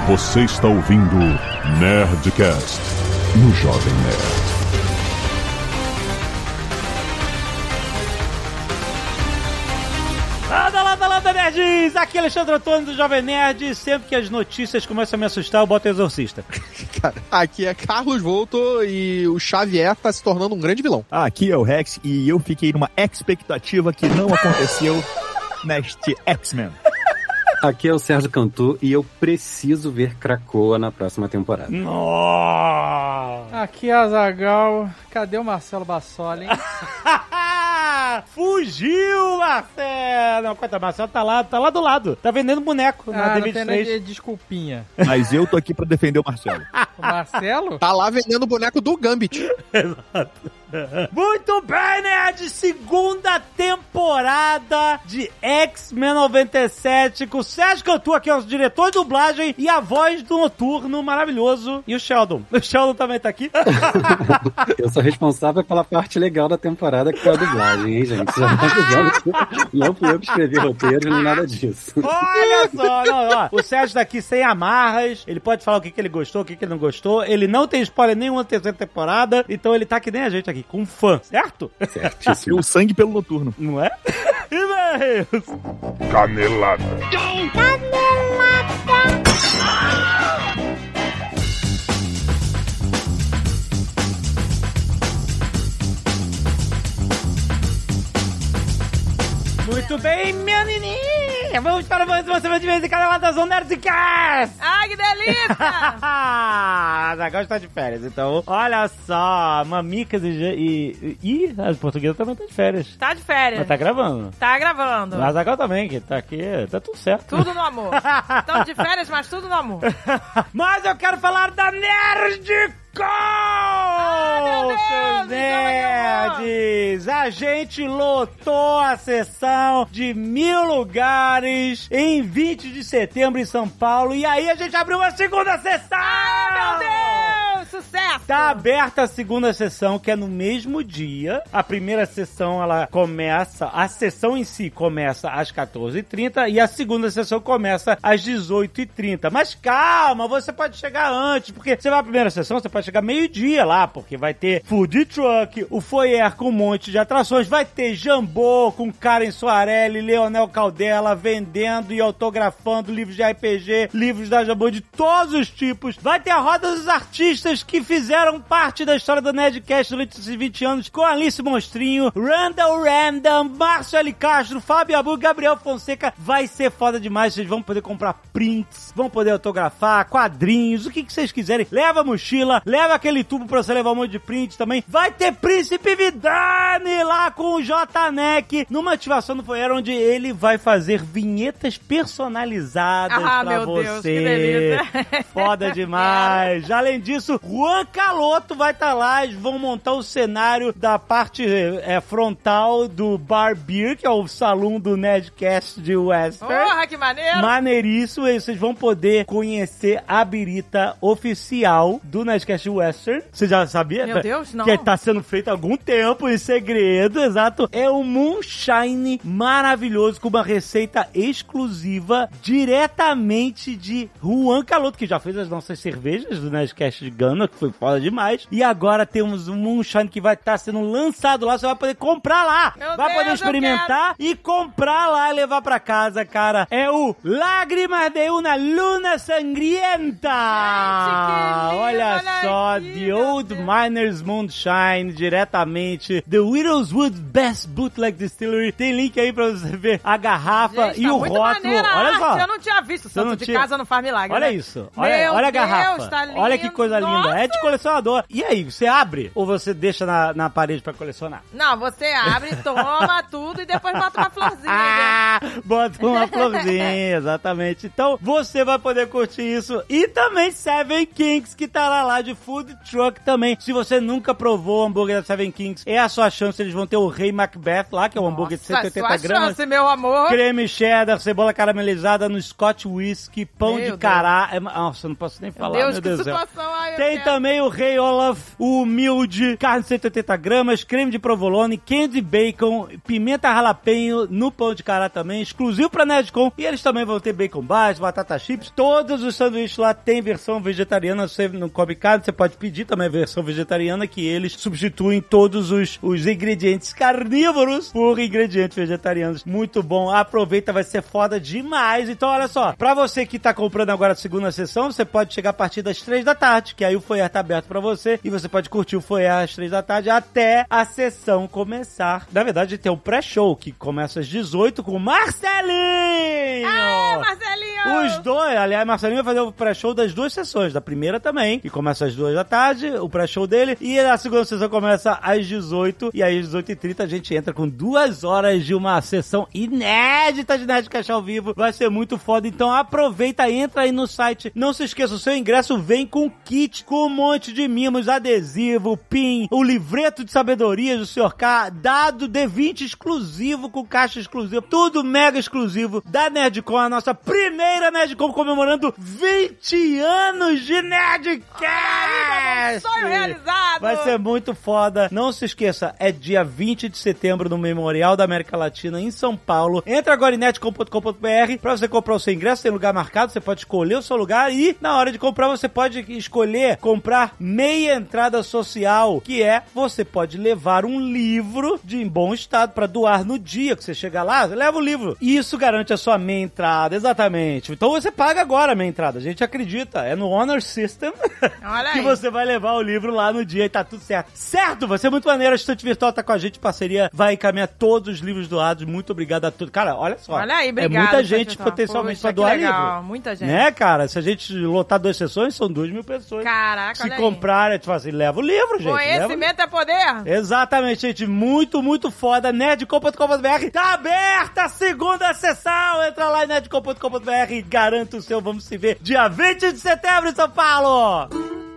Você está ouvindo Nerdcast no Jovem Nerd. Landa, nerds! Aqui é Alexandre Antônio do Jovem Nerd. Sempre que as notícias começam a me assustar, eu boto o Exorcista. Cara, aqui é Carlos Volto e o Xavier tá se tornando um grande vilão. Aqui é o Rex e eu fiquei numa expectativa que não aconteceu neste X-Men. Aqui é o Sérgio Cantu e eu preciso ver Krakoa na próxima temporada. Nossa! Aqui é Azaghal. Cadê o Marcelo Bassoli, hein? Fugiu, Marcelo! Não, coitado, Marcelo tá lá do lado. Tá vendendo boneco na não D23. tem desculpinha. Mas eu tô aqui pra defender o Marcelo. O Marcelo? Tá lá vendendo o boneco do Gambit. Exato. Muito bem, Nerd! Segunda temporada de X-Men 97 com o Sérgio Cantu, aqui é o diretor de dublagem e a voz do Noturno maravilhoso. E o Sheldon. O Sheldon também tá aqui. Eu sou responsável pela parte legal da temporada, que é a dublagem, hein, gente? Já tá dizendo que não fui eu que escrevi roteiro nem nada disso. Olha só, ó, o Sérgio tá aqui sem amarras, ele pode falar o que ele gostou, o que ele não gostou, ele não tem spoiler nenhuma da terceira temporada, então ele tá que nem a gente aqui, com fã, certo? Certíssimo. O sangue pelo Noturno. Não é? E-mails! Canelada. Muito bem, minha nininha! Vamos para mais uma semana de vez em cada da Zona Nerdcast! Ai, que delícia! Agora está de férias, então olha só, Mamicas e a portuguesa também tá de férias. Tá de férias. Mas tá gravando. Tá gravando. A Zagal também, que tá aqui, tá tudo certo. Tudo no amor. Estamos de férias, mas tudo no amor. Mas eu quero falar da Nerdcast! Meu Deus, seus nerds! A gente lotou a sessão de 1000 lugares em 20 de setembro em São Paulo. E aí a gente abriu uma segunda sessão! Meu Deus! Sucesso! Tá aberta a segunda sessão, que é no mesmo dia. A primeira sessão, ela começa... A sessão em si começa às 14h30 e a segunda sessão começa às 18h30. Mas calma, você pode chegar antes, porque você vai à primeira sessão, você pode chegar meio-dia lá, porque vai ter food truck, o foyer com um monte de atrações, vai ter Jambô com Karen Soarelli, Leonel Caldela vendendo e autografando livros de RPG, livros da Jambô de todos os tipos. Vai ter a roda dos artistas que fizeram parte da história do Nerdcast durante esses 20 anos, com Alice Monstrinho, Randall Random, Márcio L. Castro, Fábio Abu, Gabriel Fonseca. Vai ser foda demais, vocês vão poder comprar prints, vão poder autografar, quadrinhos, o que vocês quiserem. Leva a mochila, leva aquele tubo pra você levar um monte de print também. Vai ter Príncipe Vidani lá com o J-Neck numa ativação do Foyer, onde ele vai fazer vinhetas personalizadas pra meu você. Deus, que delícia. Foda demais. Além disso, Juan Caloto vai estar lá. Eles vão montar o cenário da parte frontal do Bar Beer, que é o salão do Nerdcast de Western. Porra, que maneiro. Maneiríssimo. E vocês vão poder conhecer a birita oficial do Nerdcast Western. Você já sabia? Meu Deus, não. Que tá sendo feito há algum tempo em segredo, exato. É um moonshine maravilhoso com uma receita exclusiva diretamente de Juan Caloto, que já fez as nossas cervejas do Nerdcast de Gana, que foi foda demais. E agora temos um moonshine que vai estar sendo lançado lá, você vai poder comprar lá. Vai poder experimentar e comprar lá e levar pra casa, cara. É o Lágrimas de una Luna Sangrienta. Olha só, The Old Miner's Moonshine, diretamente The Widowswood Best Bootleg Distillery. Tem link aí pra você ver a garrafa. Gente, e o rótulo. Olha só. Eu não tinha visto. Santo de casa não faz milagre. Olha né? isso. Olha a garrafa. Deus, tá lindo. Olha que coisa linda. Nossa. É de colecionador. E aí, você abre ou você deixa na parede pra colecionar? Não, você abre, toma tudo e depois bota uma florzinha. Né? Bota uma florzinha, exatamente. Então, você vai poder curtir isso. E também Seven Kings, que tá lá de food truck também. Se você nunca provou o hambúrguer da Seven Kings, é a sua chance. Eles vão ter o Rei Macbeth lá, que é um hambúrguer de 180 gramas. Chance, meu amor. Creme cheddar, cebola caramelizada no Scotch Whisky, pão de cará. Nossa, eu não posso nem falar, meu Deus do céu. Ai, Tem Tem também o Rei Olaf, o humilde, carne de 180 gramas, creme de provolone, candy bacon, pimenta jalapeño no pão de cará também, exclusivo pra Nerdcom. E eles também vão ter bacon bites, batata chips. Todos os sanduíches lá tem versão vegetariana. Você não come carne, você pode pedir também a versão vegetariana, que eles substituem todos os ingredientes carnívoros por ingredientes vegetarianos. Muito bom. Aproveita, vai ser foda demais. Então, olha só, pra você que tá comprando agora a segunda sessão, você pode chegar a partir das 3 da tarde, que aí o foyer tá aberto pra você e você pode curtir o foyer às 3 da tarde até a sessão começar. Na verdade, tem o pré-show, que começa às 18 com o Marcelinho! Aê, Marcelinho! Os dois, aliás, Marcelinho vai fazer o pré-show das 2 sessões, da primeira também, que começa às 2 da tarde, o pré-show dele, e a segunda sessão começa às 18, e aí às 18h30 a gente entra com 2 horas de uma sessão inédita de Nerdcast ao vivo. Vai ser muito foda, então aproveita, entra aí no site. Não se esqueça, o seu ingresso vem com kit, com um monte de mimos, adesivo, pin, o livreto de sabedoria do Sr. K, dado D20 exclusivo, com caixa exclusiva, tudo mega exclusivo da Nerdcom, a nossa primeira Nerdcom comemorando 20 anos de Nerdcast! Sonho realizado! Vai ser muito foda. Não se esqueça, é dia 20 de setembro no Memorial da América Latina, em São Paulo. Entra agora em nerdcom.com.br pra você comprar o seu ingresso, tem lugar marcado, você pode escolher o seu lugar e na hora de comprar você pode escolher comprar meia entrada social, que é, você pode levar um livro em bom estado pra doar no dia que você chegar lá, você leva o livro. E isso garante a sua meia entrada, exatamente. Então você paga agora a meia entrada, a gente acredita, é no Honor System. Olha que aí. você vai levar o livro lá no dia e tá tudo certo. Certo? Vai ser muito maneiro, a Estante Virtual tá com a gente, parceria vai encaminhar todos os livros doados, muito obrigado a todos. Cara, olha só. Olha aí, obrigado. É muita gente Estante potencialmente Virtual. pra doar Poxa, que legal, livro. muita gente. Né, cara? Se a gente lotar 2 sessões, são 2.000 pessoas. Caraca, Se olha aí. comprar, é tipo assim, leva o livro, gente. Conhecimento é poder. Exatamente, gente. Muito, muito foda. Nerdcom.com.br tá aberta a segunda sessão. Entra lá em nerdcom.com.br e garanta o seu. Vamos se ver dia 20 de setembro em São Paulo.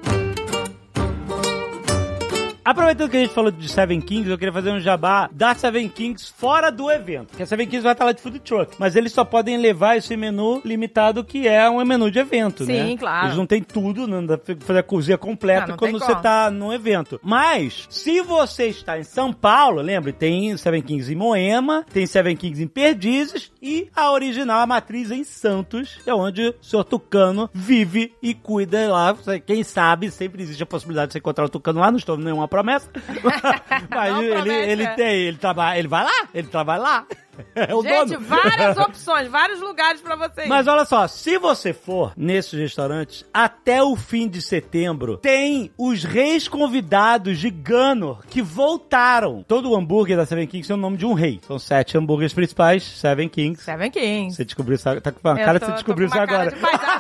Aproveitando que a gente falou de Seven Kings, eu queria fazer um jabá da Seven Kings fora do evento. Porque a Seven Kings vai estar lá de food truck. Mas eles só podem levar esse menu limitado, que é um menu de evento, né? Sim, claro. Eles não tem tudo, não dá pra fazer a cozinha completa Não quando tem você como. tá num evento. Mas, se você está em São Paulo, lembre, tem Seven Kings em Moema, tem Seven Kings em Perdizes e a original, a matriz em Santos, é onde o Sr. Tucano vive e cuida lá. Quem sabe, sempre existe a possibilidade de você encontrar o Tucano lá, não estou nenhuma promessa. Mas Não ele promete, tem, ele vai lá, ele trabalha lá. É o Gente, dono. várias opções, vários lugares pra vocês. Mas olha só, se você for nesses restaurantes, até o fim de setembro, tem os reis convidados de Ganor que voltaram. Todo o hambúrguer da Seven Kings tem o nome de um rei. São 7 hambúrgueres principais, Seven Kings. Seven Kings. Você descobriu isso, tá com uma cara que você descobriu isso agora.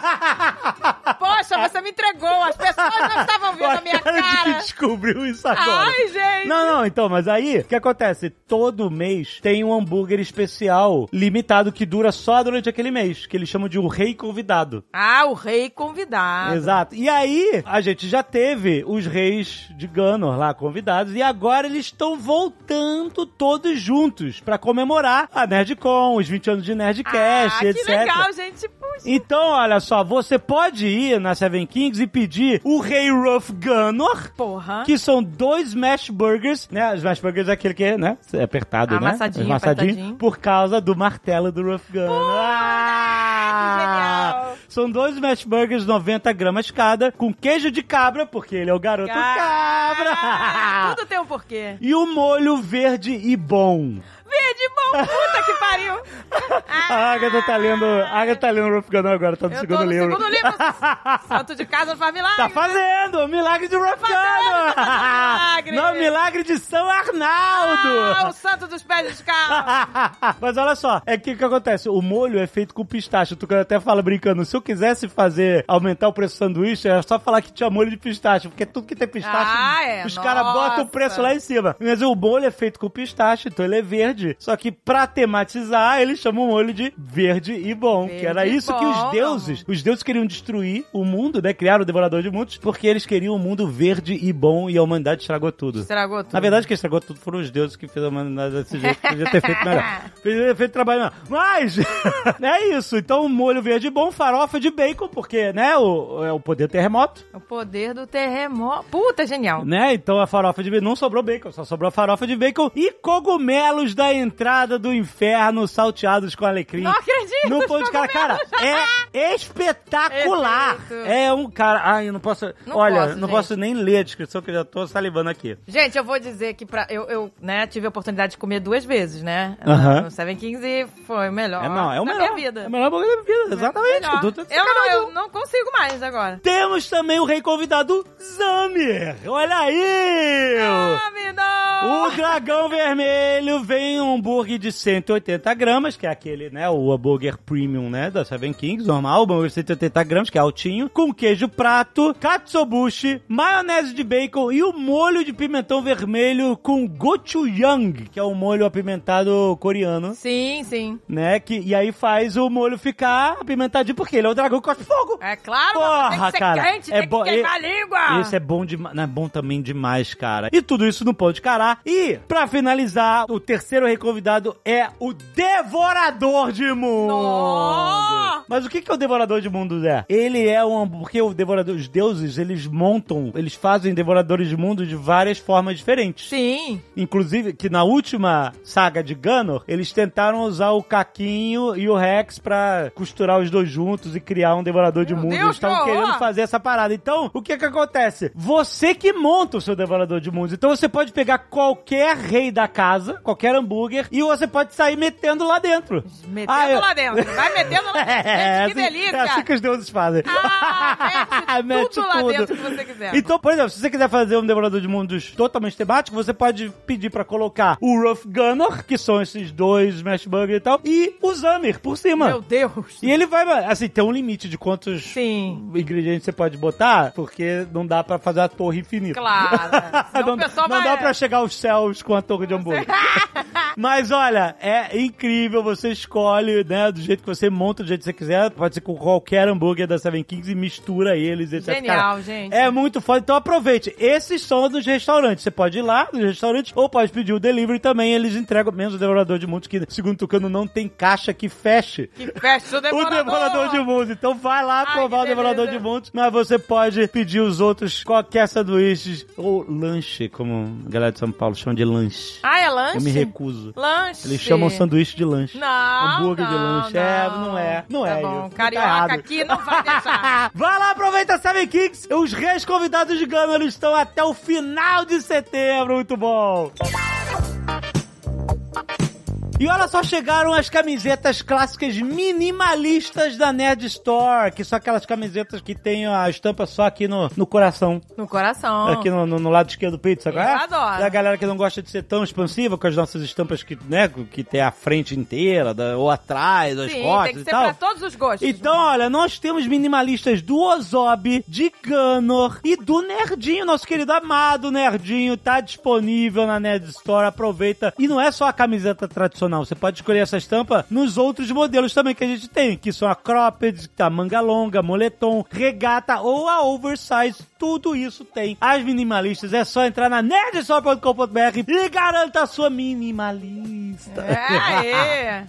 Poxa, você me entregou, as pessoas não estavam vendo a minha de que cara. descobriu isso agora. Ai, gente. Não, então, mas aí, o que acontece? Todo mês tem um hambúrguer especial limitado que dura só durante aquele mês, que eles chamam de o rei convidado. Ah, o rei convidado. Exato. E aí, a gente já teve os reis de Ganor lá convidados e agora eles estão voltando todos juntos pra comemorar a Nerdcom, os 20 anos de Nerdcast, etc. Que legal, gente. Puxa. Então, olha só, você pode ir na Seven Kings e pedir o Rei Ruff Ganor, Porra. que são 2 smash burgers, né? Os smash burgers é aquele que, né? É apertado, Amassadinho, né? apertadinho. Por causa do martelo do Ruff Ganor. genial. São 2 smash burgers, 90 gramas cada, com queijo de cabra, porque ele é o garoto cabra. Tudo tem um porquê. E o molho verde e bom. Verde bom, puta que pariu. A Agatha tá lendo o Ruff Ganor agora, tá no Eu segundo tô no livro. segundo livro. Santo de casa não faz milagre. Tá fazendo! O milagre de Ruff Ganor! milagre. Não, milagre de São Arnaldo! Ah, o santo dos pés descalços. Mas olha só, é que acontece? O molho é feito com pistache. Tu até fala brincando, se eu quisesse aumentar o preço do sanduíche, era só falar que tinha molho de pistache, porque tudo que tem pistache, os caras botam o preço lá em cima. Mas o molho é feito com pistache, então ele é verde verde. Só que pra tematizar, eles chamam o molho de verde e bom. Verde que era isso e que bom. os deuses queriam destruir o mundo, né? Criaram o Devorador de Mundos, porque eles queriam um mundo verde e bom e a humanidade estragou tudo. Estragou tudo. Na verdade, quem estragou tudo foram os deuses que fizeram a humanidade desse jeito. Podia ter feito melhor. Podia ter feito trabalho melhor. Mas, é isso. Então, molho verde e bom, farofa de bacon, porque, né, é o poder terremoto, O poder do terremoto. Puta, genial. né? Então, a farofa de bacon, não sobrou bacon, só sobrou a farofa de bacon e cogumelos da entrada do inferno salteados com alecrim. Não acredito. No pão de cara. Cara, é espetacular. Perfeito. É um cara... Ai, eu não posso... Não Olha, posso, não gente. posso nem ler a descrição, que eu já tô salivando aqui. Gente, eu vou dizer que eu né, tive a oportunidade de comer 2 vezes, né? Aham. No Seven Kings e foi o melhor É o da melhor. minha vida. É o melhor bagulho da minha vida, exatamente. Melhor. Tô sacanagem. Eu não consigo mais agora. Temos também o rei convidado Zamir. Olha aí! O dragão vermelho vem um hambúrguer de 180 gramas, que é aquele, né, o hambúrguer premium, né, da Seven Kings, normal, o hambúrguer de 180 gramas, que é altinho, com queijo prato, katsuobushi, maionese de bacon e o molho de pimentão vermelho com gochujang, que é o molho apimentado coreano, Sim, sim. né, e aí faz o molho ficar apimentadinho, porque ele é o dragão que cospe fogo. É claro, Porra, tem que ser cara, quente, é tem bom- que queimar a língua. Esse é bom demais, é bom também demais, cara. E tudo isso no pão de cará. E, pra finalizar, o terceiro rei convidado é o Devorador de Mundo. Nossa! Mas o que é o Devorador de Mundo, Zé? Ele é porque o Devorador, os deuses, eles fazem Devoradores de Mundo de várias formas diferentes. Sim. Inclusive, que na última saga de Ganor, eles tentaram usar o Caquinho e o Rex pra costurar os dois juntos e criar um Devorador de Meu Mundo. Deus, Eles estavam que horror! querendo fazer essa parada. Então, o que acontece? Você que monta o seu Devorador de Mundos. Então, você pode pegar qualquer rei da casa, qualquer hambúrguer, e você pode sair metendo lá dentro. Metendo lá dentro. Vai metendo lá dentro. Gente, que assim, delícia. é assim que os deuses fazem. Mete tudo lá dentro que você quiser. Então, por exemplo, se você quiser fazer um Devorador de Mundos totalmente temático, você pode pedir pra colocar o Rough Gunner, que são esses dois Smash Burger e tal, e o Zamir por cima. Meu Deus. E ele vai, assim, tem um limite de quantos Sim. ingredientes você pode botar, porque não dá pra fazer a torre infinita. Claro. Senão não o pessoal não vai... dá pra chegar aos céus com a torre de hambúrguer. Mas olha, é incrível, você escolhe, né, do jeito que você monta, do jeito que você quiser, pode ser com qualquer hambúrguer da Seven Kings e mistura eles, etc. Genial, Cara, gente. é muito foda, então aproveite. Esses são dos restaurantes, você pode ir lá nos restaurantes ou pode pedir o delivery também, eles entregam, menos o Devorador de Mundos, que segundo o Tucano não tem caixa que feche. Que fecha o Devorador. O Devorador de Mundos. Então vai lá Ai, provar o que Devorador beleza. de Mundos, mas você pode pedir os outros, qualquer sanduíches ou lanche, como a galera de São Paulo chama de lanche. Ah, é lanche? Eu me recuso. Lanche. Eles chamam sanduíche de lanche. Não, Hambúrguer de lanche. Não Tá é. bom, Tá carioca errado. aqui não vai deixar. Vai lá, aproveita Seven Kings. Os reis convidados de Gama estão até o final de setembro. Muito bom. E olha só, chegaram as camisetas clássicas minimalistas da Nerd Store, que são aquelas camisetas que tem a estampa só aqui no coração. No coração. Aqui no lado esquerdo do peito, sabe? Eu adoro. Da galera que não gosta de ser tão expansiva com as nossas estampas que, né, que tem a frente inteira, ou atrás, as Sim, costas tem que e ser tal. pra todos os gostos. Então, olha, nós temos minimalistas do Ozob, de Ganor e do Nerdinho, nosso querido amado Nerdinho, tá disponível na Nerd Store, aproveita. E não é só a camiseta tradicional, você pode escolher essa estampa nos outros modelos também que a gente tem, que são a cropped, a manga longa, moletom, regata ou a oversize, tudo isso tem. As minimalistas, é só entrar na nerdstore.com.br e garanta a sua minimalista. É.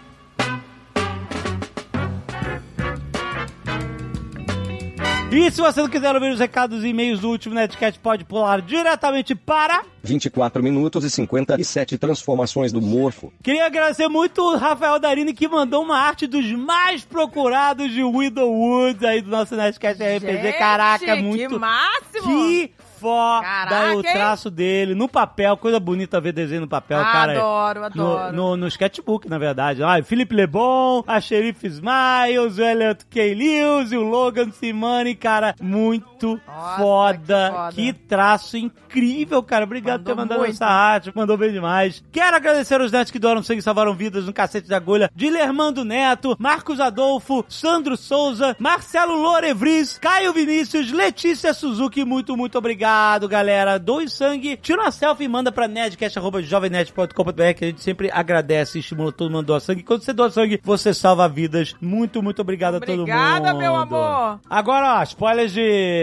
E se você não quiser ouvir os recados e e-mails do último Nerdcast, pode pular diretamente para... 24 minutos e 57 transformações do Morfo. Queria agradecer muito o Rafael Darini, que mandou uma arte dos mais procurados de Widowwood aí do nosso Nerdcast RPG. Gente, Caraca, que muito... máximo! Que foda Caraca, o traço dele, no papel, coisa bonita ver desenho no papel, cara. Adoro. No sketchbook, na verdade. Ah, Felipe Lebon, a Sheriff Smiles, o Elliot K. Lewis e o Logan Simani, cara, muito Nossa, foda. que foda. Que traço incrível, cara. Obrigado por ter Mandou mandado muito. essa arte, mandou bem demais. Quero agradecer aos nerds que doaram sangue e salvaram vidas no Cacete de Agulha, Dilermando Neto, Marcos Adolfo, Sandro Souza, Marcelo Lorevris, Caio Vinícius, Letícia Suzuki, muito obrigado. obrigado, galera. Doe sangue, tira uma selfie e manda pra nerdcast@jovemnerd.com.br, que a gente sempre agradece e estimula todo mundo a doar sangue. Quando você doa sangue, você salva vidas. Muito, muito obrigado a todo mundo. Obrigada, meu amor. Agora, ó, spoilers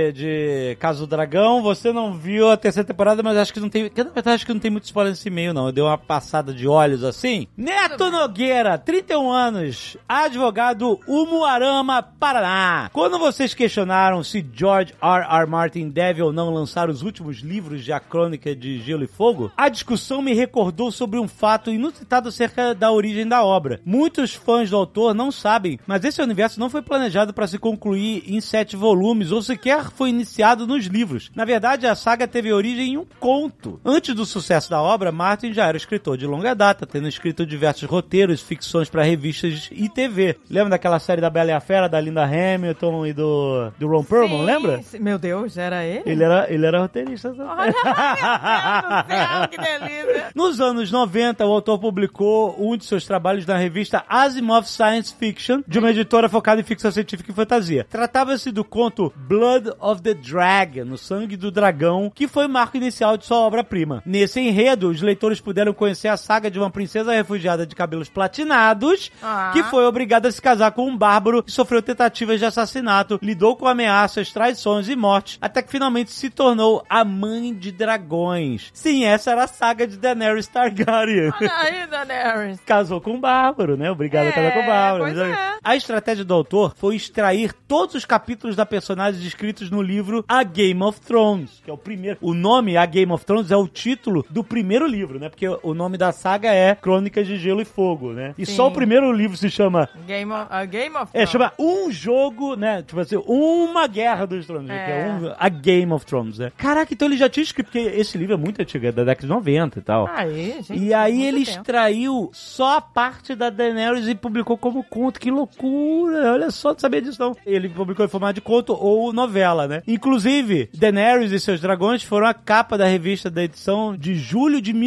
de Casa do Dragão. Você não viu a terceira temporada, mas acho que não tem... Na verdade, acho que não tem muito spoiler nesse e-mail, não. Eu dei uma passada de olhos assim. Neto Nogueira, 31 anos, advogado, Umuarama, Paraná. Quando vocês questionaram se George R.R. Martin deve ou não lançar os últimos livros de A Crônica de Gelo e Fogo, a discussão me recordou sobre um fato inusitado acerca da origem da obra. Muitos fãs do autor não sabem, mas esse universo não foi planejado para se concluir em 7 volumes ou sequer foi iniciado nos livros. Na verdade, a saga teve origem em um conto. Antes do sucesso da obra, Martin já era escritor de longa data, tendo escrito diversos roteiros, ficções para revistas e TV. Lembra daquela série da Bela e a Fera, da Linda Hamilton e do Ron Perlman, lembra? Sim. Meu Deus, era ele? Ele era roteirista também. Olha, meu Deus do céu, que delícia. Nos anos 90, o autor publicou um de seus trabalhos na revista Asimov Science Fiction, de uma editora focada em ficção científica e fantasia. Tratava-se do conto Blood of the Dragon, no sangue do dragão, que foi o marco inicial de sua obra-prima. Nesse enredo, os leitores puderam conhecer a saga de uma princesa refugiada de cabelos platinados, que foi obrigada a se casar com um bárbaro e sofreu tentativas de assassinato, lidou com ameaças, traições e mortes, até que finalmente se tornou a mãe de dragões. Sim, essa era a saga de Daenerys Targaryen. Olha aí, Daenerys. Casou com um bárbaro, né? Obrigado a casar com o bárbaro. Pois é. A estratégia do autor foi extrair todos os capítulos da personagem descritos no livro A Game of Thrones, que é o primeiro. O nome A Game of Thrones é o título do primeiro livro, né? Porque o nome da saga é Crônicas de Gelo e Fogo, né? E só o primeiro livro se chama... A Game of Thrones. chama Um Jogo, né? Tipo assim, Uma Guerra dos Tronos, que é A Game of Thrones, né? Caraca, então ele já tinha escrito, porque esse livro é muito antigo, é da década de 90 e tal. Aí, gente, e aí ele tempo. Extraiu só a parte da Daenerys e publicou como conto. Que loucura! Olha só, não sabia disso não. Ele publicou em formato de conto ou novela, né? Inclusive, Daenerys e seus dragões foram a capa da revista da edição de julho de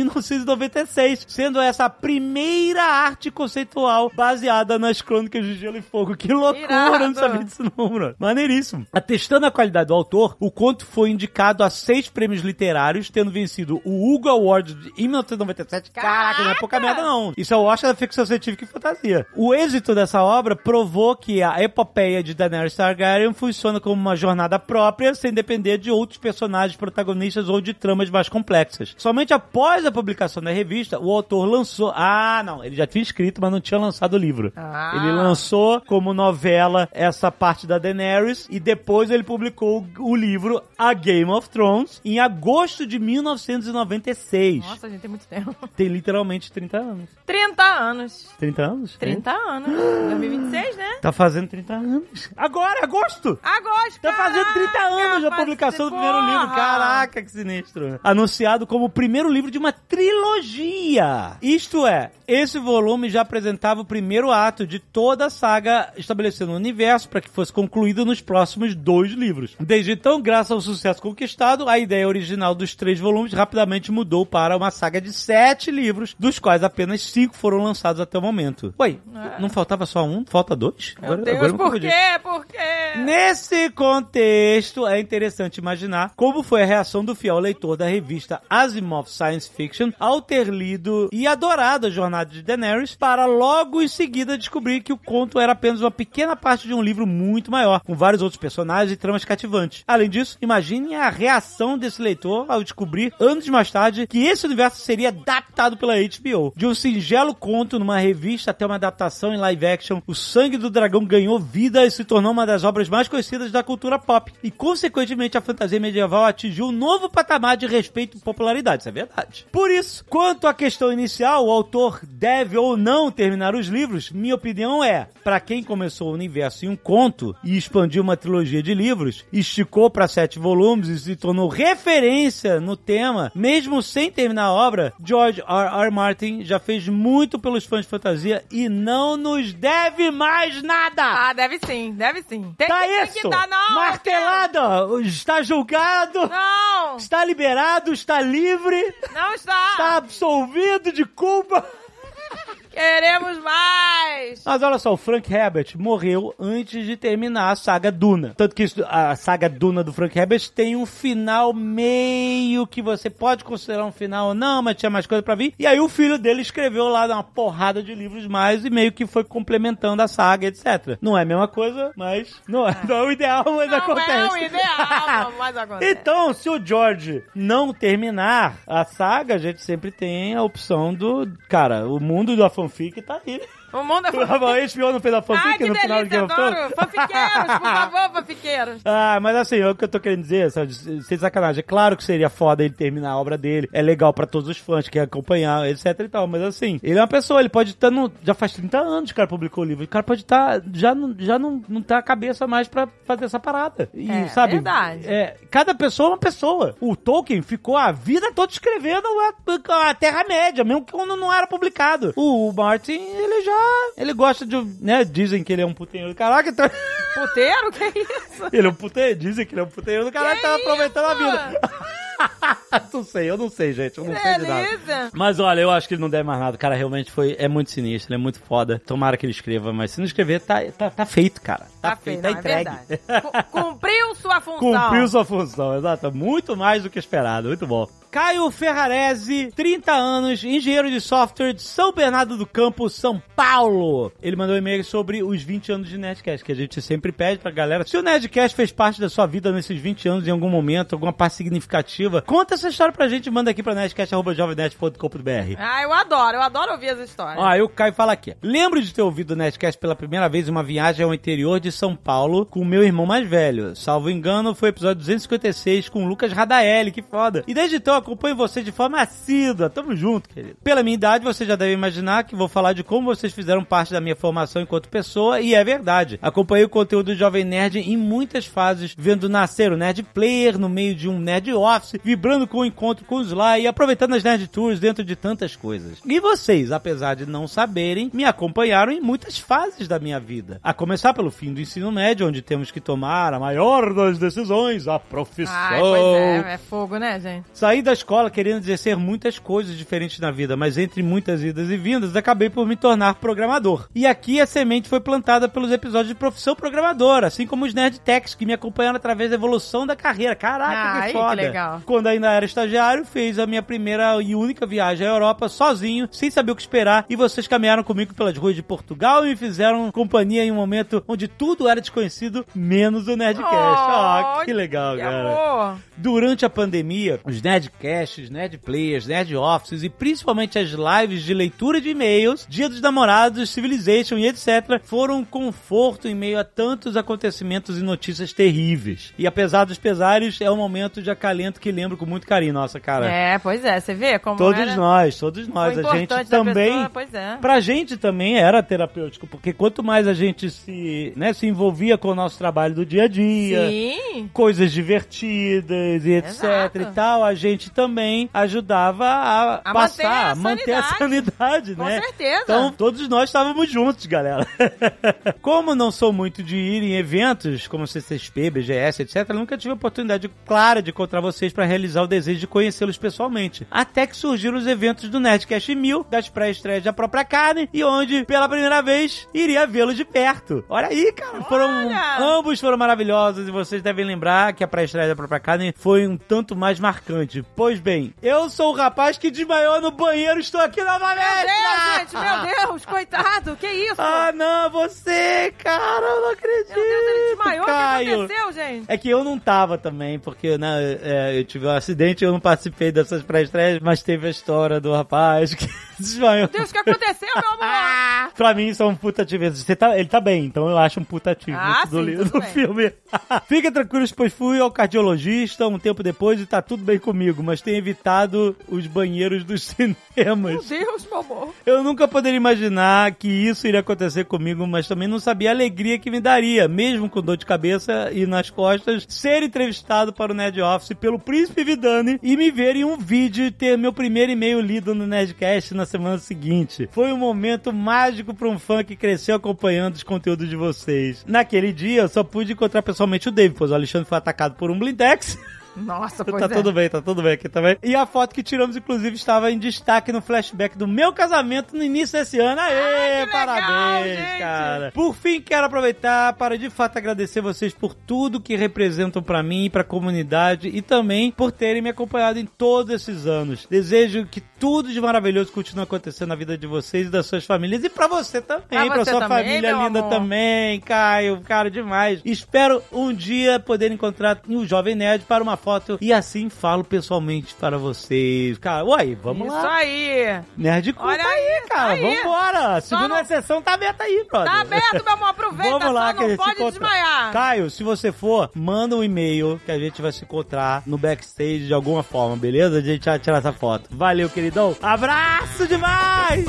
1996, sendo essa a primeira arte conceitual baseada nas Crônicas de Gelo e Fogo. Que loucura! Irado. Eu não sabia disso não, bro. Maneiríssimo. Atestando a qualidade do autor, o conto foi indicado a 6 prêmios literários, tendo vencido o Hugo Award em 1997. Caraca, não é pouca merda não. Isso é o Oscar da ficção científica e fantasia. O êxito dessa obra provou que a epopeia de Daenerys Targaryen funciona como uma jornada própria, sem depender de outros personagens protagonistas ou de tramas mais complexas. Somente após a publicação da revista, o autor lançou... ele já tinha escrito, mas não tinha lançado o livro. Ele lançou como novela essa parte da Daenerys e depois ele publicou o livro A Game of Thrones em agosto de 1996. Nossa, gente, tem muito tempo. Tem literalmente 30 anos. 30 anos. 30 anos? 30 anos. 2026, né? Tá fazendo 30 anos. Agora, agosto! Agosto, Tá fazendo 30 anos da publicação do primeiro livro. Caraca, que sinistro. Anunciado como o primeiro livro de uma trilogia. Isto é, esse volume já apresentava o primeiro ato de toda a saga, estabelecendo um universo para que fosse concluído nos próximos 2 livros. Desde então, graças ao sucesso conquistado, a ideia original dos 3 volumes rapidamente mudou para uma saga de 7 livros, dos quais apenas 5 foram lançados até o momento. Ué, não faltava só um? Falta 2? Meu Deus, por quê? Por quê? Nesse contexto, é interessante imaginar como foi a reação do fiel leitor da revista Asimov Science Fiction ao ter lido e adorado a jornada de Daenerys, para logo em seguida descobrir que o conto era apenas uma pequena parte de um livro muito maior, com vários outros personagens e tramas cativantes. Além disso, imagine a reação desse leitor ao descobrir, anos mais tarde, que esse universo seria adaptado pela HBO. De um singelo conto numa revista até uma adaptação em live action, O Sangue do Dragão ganhou vida e se tornou uma das obras mais conhecidas da cultura pop. E, consequentemente, a fantasia medieval atingiu um novo patamar de respeito e popularidade. Isso é verdade. Por isso, quanto à questão inicial, o autor deve ou não terminar os livros, minha opinião é, para quem começou o universo em um conto e expandiu uma trilogia de livros, esticou para 7 volumes e se tornou referência no tema, mesmo sem terminar a obra, George R.R. Martin já fez muito pelos fãs de fantasia e não nos deve mais nada. Deve sim, deve sim. Tem isso! que dar, não! Martelada! Está julgado! Não! Está liberado, está livre! Não está! Está absolvido de culpa! Queremos mais! Mas olha só, o Frank Herbert morreu antes de terminar a saga Duna. Tanto que a saga Duna do Frank Herbert tem um final meio que você pode considerar um final ou não, mas tinha mais coisa pra vir. E aí o filho dele escreveu lá uma porrada de livros mais e meio que foi complementando a saga, etc. Não é a mesma coisa, mas não é o ideal, mas acontece. Não é o ideal, mas acontece. Então, se o George não terminar a saga, a gente sempre tem a opção do... Cara, o mundo da fanfic tá aí. O mundo é A HBO não fez a fanfic que no final do delícia, Game of Thrones? adoro! Fanfiqueiros, por favor, fanfiqueiros! Mas assim, o que eu tô querendo dizer, sabe, sem sacanagem, é claro que seria foda ele terminar a obra dele, é legal pra todos os fãs que querem acompanhar, etc e tal, mas assim, ele é uma pessoa, ele pode estar já faz 30 anos que o cara publicou o livro, o cara pode estar, já não tá a cabeça mais pra fazer essa parada. E, sabe, verdade. Cada pessoa é uma pessoa. O Tolkien ficou a vida toda escrevendo a Terra-média, mesmo que quando não era publicado. O Martin, ele gosta de, né, dizem que ele é um puteiro. Caraca, então... Puteiro? Que isso? Ele é um puteiro, dizem que ele é um puteiro. O cara tá aproveitando a vida. Eu não sei, gente. Eu não sei de nada. Mas olha, eu acho que ele não deve mais nada. O cara realmente é muito sinistro, ele é muito foda. Tomara que ele escreva, mas se não escrever, tá feito, cara. Tá feito, tá entregue. Cumpriu sua função. Cumpriu sua função, exato. Muito mais do que esperado, muito bom. Caio Ferrarese, 30 anos, engenheiro de software de São Bernardo do Campo, São Paulo. Ele mandou um e-mail sobre os 20 anos de Nerdcast, que a gente sempre pede pra galera. Se o Nerdcast fez parte da sua vida nesses 20 anos em algum momento, alguma parte significativa, conta essa história pra gente, manda aqui pra nerdcast@jovemnerd.com.br. Eu adoro ouvir as histórias. Aí o Caio fala aqui. Lembro de ter ouvido o Nerdcast pela primeira vez em uma viagem ao interior de São Paulo com o meu irmão mais velho. Salvo engano, foi o episódio 256 com o Lucas Radaelli, que foda. E desde então acompanho vocês de forma assídua. Tamo junto, querido. Pela minha idade, você já deve imaginar que vou falar de como vocês fizeram parte da minha formação enquanto pessoa, e é verdade. Acompanhei o conteúdo do Jovem Nerd em muitas fases, vendo nascer o Nerd Player no meio de um Nerd Office, vibrando com o encontro com os lá e aproveitando as Nerd Tours dentro de tantas coisas. E vocês, apesar de não saberem, me acompanharam em muitas fases da minha vida. A começar pelo fim do ensino médio, onde temos que tomar a maior das decisões, a profissão. Pois é fogo, né, gente? Saí da escola querendo exercer muitas coisas diferentes na vida, mas entre muitas idas e vindas, acabei por me tornar programador. E aqui a semente foi plantada pelos episódios de Profissão Programadora, assim como os Nerd Techs, que me acompanharam através da evolução da carreira. Caraca, que foda! Que legal. Quando ainda era estagiário, fez a minha primeira e única viagem à Europa sozinho, sem saber o que esperar, e vocês caminharam comigo pelas ruas de Portugal e me fizeram companhia em um momento onde tudo era desconhecido, menos o Nerdcast. Que legal, cara. Amor. Durante a pandemia, os Nerdcasts, Nerd Players, Nerd Offices e principalmente as lives de leitura de e-mails, Dia dos Namorados, Civilization e etc. foram um conforto em meio a tantos acontecimentos e notícias terríveis. E apesar dos pesares, é um momento de acalento que lembro com muito carinho, nossa, cara. Pois é, você vê como Todos nós. A gente também, pra gente também era terapêutico, porque quanto mais a gente se envolvia com o nosso trabalho do dia a dia, sim, coisas divertidas e etc e tal, a gente também ajudava a passar, manter a sanidade, né? Com certeza. Então, todos nós estávamos juntos, galera. Como não sou muito de ir em eventos, como CCXP, BGS, etc, nunca tive a oportunidade clara de encontrar vocês para realizar o desejo de conhecê-los pessoalmente. Até que surgiram os eventos do Nerdcast 1000, das pré-estreias da própria carne, e onde, pela primeira vez, iria vê-los de perto. Olha aí, cara. Ambos foram maravilhosos, e vocês devem lembrar que a pré-estreia da própria carne foi um tanto mais marcante. Pois bem, eu sou o rapaz que desmaiou no banheiro, estou aqui novamente! Meu Deus, coitado, que isso? Não, você, cara, eu não acredito. Meu Deus, ele desmaiou, Caio. O que aconteceu, gente? É que eu não tava também, porque, né, eu tive um acidente, eu não participei dessas pré-estreias, mas teve a história do rapaz que desmaiou. Meu Deus, o que aconteceu, meu amor? Pra mim, isso é um putativo. Ele tá bem, então eu acho um putativo do filme. Fiquem tranquilos, pois fui ao cardiologista um tempo depois e tá tudo bem comigo, mas tenho evitado os banheiros dos cinemas. Meu Deus, meu amor. Eu nunca poderia imaginar que isso iria acontecer comigo, mas também não sabia a alegria que me daria, mesmo com dor de cabeça e nas costas, ser entrevistado para o Nerd Office pelo Príncipe Vidani e me ver em um vídeo e ter meu primeiro e-mail lido no Nerdcast na semana seguinte. Foi um momento mágico para um fã que cresceu acompanhando os conteúdos de vocês. Naquele dia, eu só pude encontrar pessoalmente o Dave, pois o Alexandre foi atacado por um blindex. Nossa, pois Tá tudo bem aqui também. E a foto que tiramos, inclusive, estava em destaque no flashback do meu casamento no início desse ano. Aê, que parabéns, legal, gente. cara. Por fim, quero aproveitar para, de fato, agradecer vocês por tudo que representam pra mim e pra comunidade e também por terem me acompanhado em todos esses anos. Desejo que tudo de maravilhoso continue acontecendo na vida de vocês e das suas famílias e pra você também, pra sua também, família meu linda amor. também, Caio, cara, demais. Espero um dia poder encontrar o Jovem Nerd para uma foto e assim falo pessoalmente para vocês. Cara, uai, vamos Isso lá. aí. Nerd Culto Olha aí, cara, aí. vambora. Só Segunda não- sessão tá aberta aí, brother. Tá aberto, meu amor. Aproveita, Vamos lá, só que a não gente se pode encontra. desmaiar. Caio, se você for, manda um e-mail que a gente vai se encontrar no backstage de alguma forma, beleza? A gente vai tirar essa foto. Valeu, queridão. Abraço demais!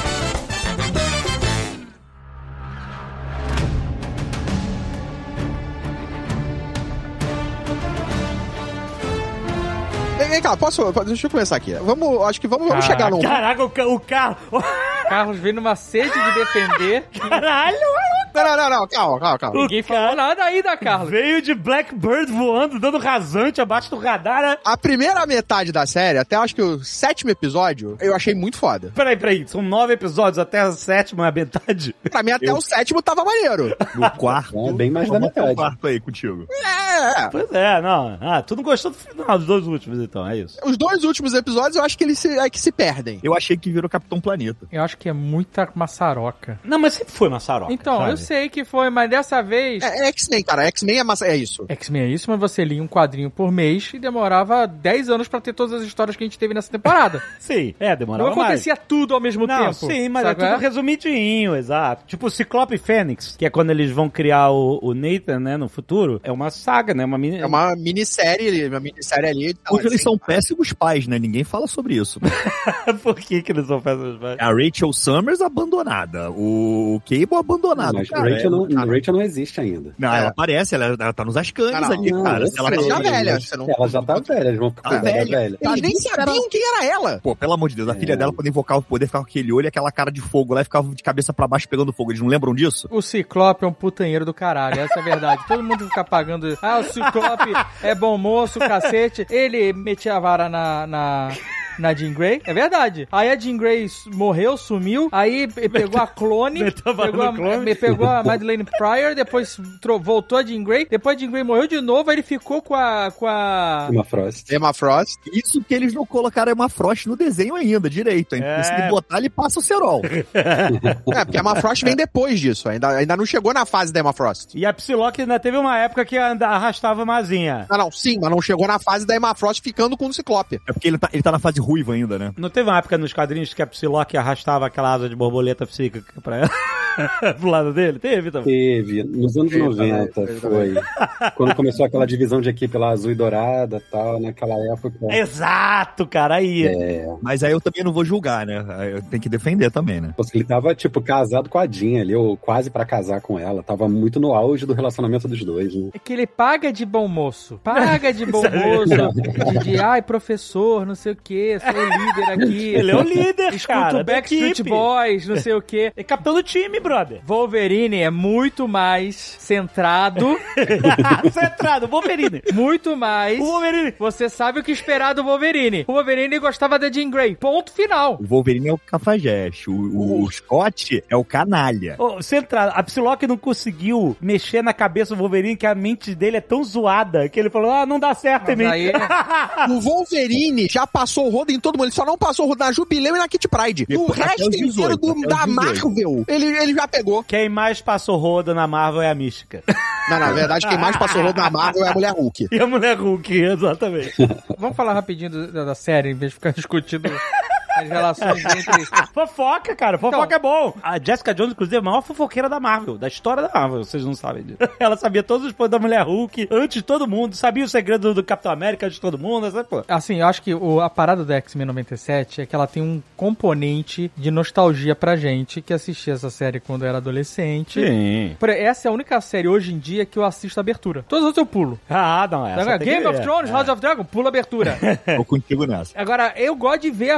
Vem cá, deixa eu começar aqui. Vamos chegar num... Caraca, o carro... Carlos veio numa sede de defender. Caralho, Não, calma. Ninguém falou nada ainda, Carlos. veio de Blackbird voando, dando rasante abaixo do radar, né? A primeira metade da série, até acho que o 7º episódio, eu achei muito foda. Peraí, são 9 episódios, até a 7ª é a metade. Pra mim, até o 7º tava maneiro. No quarto. É, bem mais da vamos até o metade. quarto aí contigo. Pois é, não. Ah, tu não gostou do final dos 2 últimos, então, é isso. Os 2 últimos episódios, eu acho que eles se perdem. Eu achei que virou Capitão Planeta. Eu acho que é muita maçaroca. Não, mas sempre foi maçaroca. Então, sabe? eu sei que foi, mas dessa vez... É X-Men, cara. X-Men é isso. X-Men é isso, mas você lia um quadrinho por mês e demorava 10 anos pra ter todas as histórias que a gente teve nessa temporada. Sim, demorava Não mais. acontecia tudo ao mesmo Não, tempo. sim, mas sabe é tudo qual resumidinho, exato. Tipo o Ciclope Fênix, que é quando eles vão criar o Nathan, né, no futuro. É uma saga, né? É uma minissérie ali. Hoje eles são péssimos pais, né? Ninguém fala sobre isso. Por que eles são péssimos pais? A Rachel Summers abandonada. O Cable abandonado. Mas cara, Rachel não existe ainda. Não, ela aparece, ela tá nos Ascanis Não, ali, não, cara. eu Se ela sei, tá tá velha, mas você não- Ela já tá velha, eles vão ficar Tá cuidando da velha. velha. Eles nem sabiam quem era ela. Pô, pelo amor de Deus, a filha dela, quando invocar o poder, ficava com aquele olho e aquela cara de fogo lá e ficava de cabeça pra baixo pegando fogo. Eles não lembram disso? O Ciclope é um putanheiro do caralho, essa é a verdade. Todo mundo fica pagando. O Ciclope é bom moço, cacete. Ele metia a vara na Jean Grey, é verdade. Aí a Jean Grey morreu, sumiu, aí pegou a clone, pegou a Madeleine Pryor, depois voltou a Jean Grey, depois a Jean Grey morreu de novo, aí ele ficou com a... Emma Frost. Isso que eles não colocaram Emma Frost no desenho ainda, direito. Hein? É. Se ele botar, ele passa o cerol. Porque a Emma Frost vem depois disso. Ainda não chegou na fase da Emma Frost. E a Psylocke ainda teve uma época que arrastava a Mazinha. Não, sim, mas não chegou na fase da Emma Frost ficando com o Ciclope. É porque ele tá na fase ruiva ainda, né? Não teve uma época nos quadrinhos que a Psylocke arrastava aquela asa de borboleta psíquica pra ela? Pro lado dele? Teve também. Teve, nos anos 90 foi. Quando começou aquela divisão de equipe lá, azul e dourada e tal, naquela época. Exato, cara, aí. Mas aí eu também não vou julgar, né? Eu tenho que defender também, né? Ele tava, tipo, casado com a Jean ali, ou quase pra casar com ela. Tava muito no auge do relacionamento dos dois, né? É que ele paga de bom moço. Paga de bom moço. Ai, professor, não sei o que, sou o líder aqui. Ele é o líder, Escuta cara, o Backstreet Boys, não sei o que. É capitão do time, brother. Wolverine é muito mais centrado. Centrado, Wolverine. Muito mais. O Wolverine. Você sabe o que esperar do Wolverine. O Wolverine gostava da Jean Grey. Ponto final. O Wolverine é o cafajeste. O Scott é o canalha. Centrado. A Psylocke não conseguiu mexer na cabeça do Wolverine, que a mente dele é tão zoada que ele falou, não dá certo em mim. Aí... O Wolverine já passou o rodo em todo mundo. Ele só não passou o rodo na Jubileu e na Kit Pride. O resto inteiro da Marvel, ele já pegou. Quem mais passou rodo na Marvel é a Mística. Não, na verdade, quem mais passou rodo na Marvel é a Mulher Hulk. E a Mulher Hulk, exatamente. Vamos falar rapidinho da série, em vez de ficar discutindo as relações entre... Fofoca, cara. Fofoca é bom. A Jessica Jones, inclusive, é a maior fofoqueira da Marvel, da história da Marvel, vocês não sabem disso. Ela sabia todos os poderes da Mulher Hulk antes de todo mundo, sabia o segredo do Capitão América antes de todo mundo, essa pô. Assim, eu acho que a parada do X-Men 97 é que ela tem um componente de nostalgia pra gente que assistia essa série quando era adolescente. Sim. Essa é a única série hoje em dia que eu assisto a abertura. Todas as outras eu pulo. Não, essa Game of Thrones, House of Dragon, pulo a abertura. Tô contigo nessa. Agora, eu gosto de ver a abertura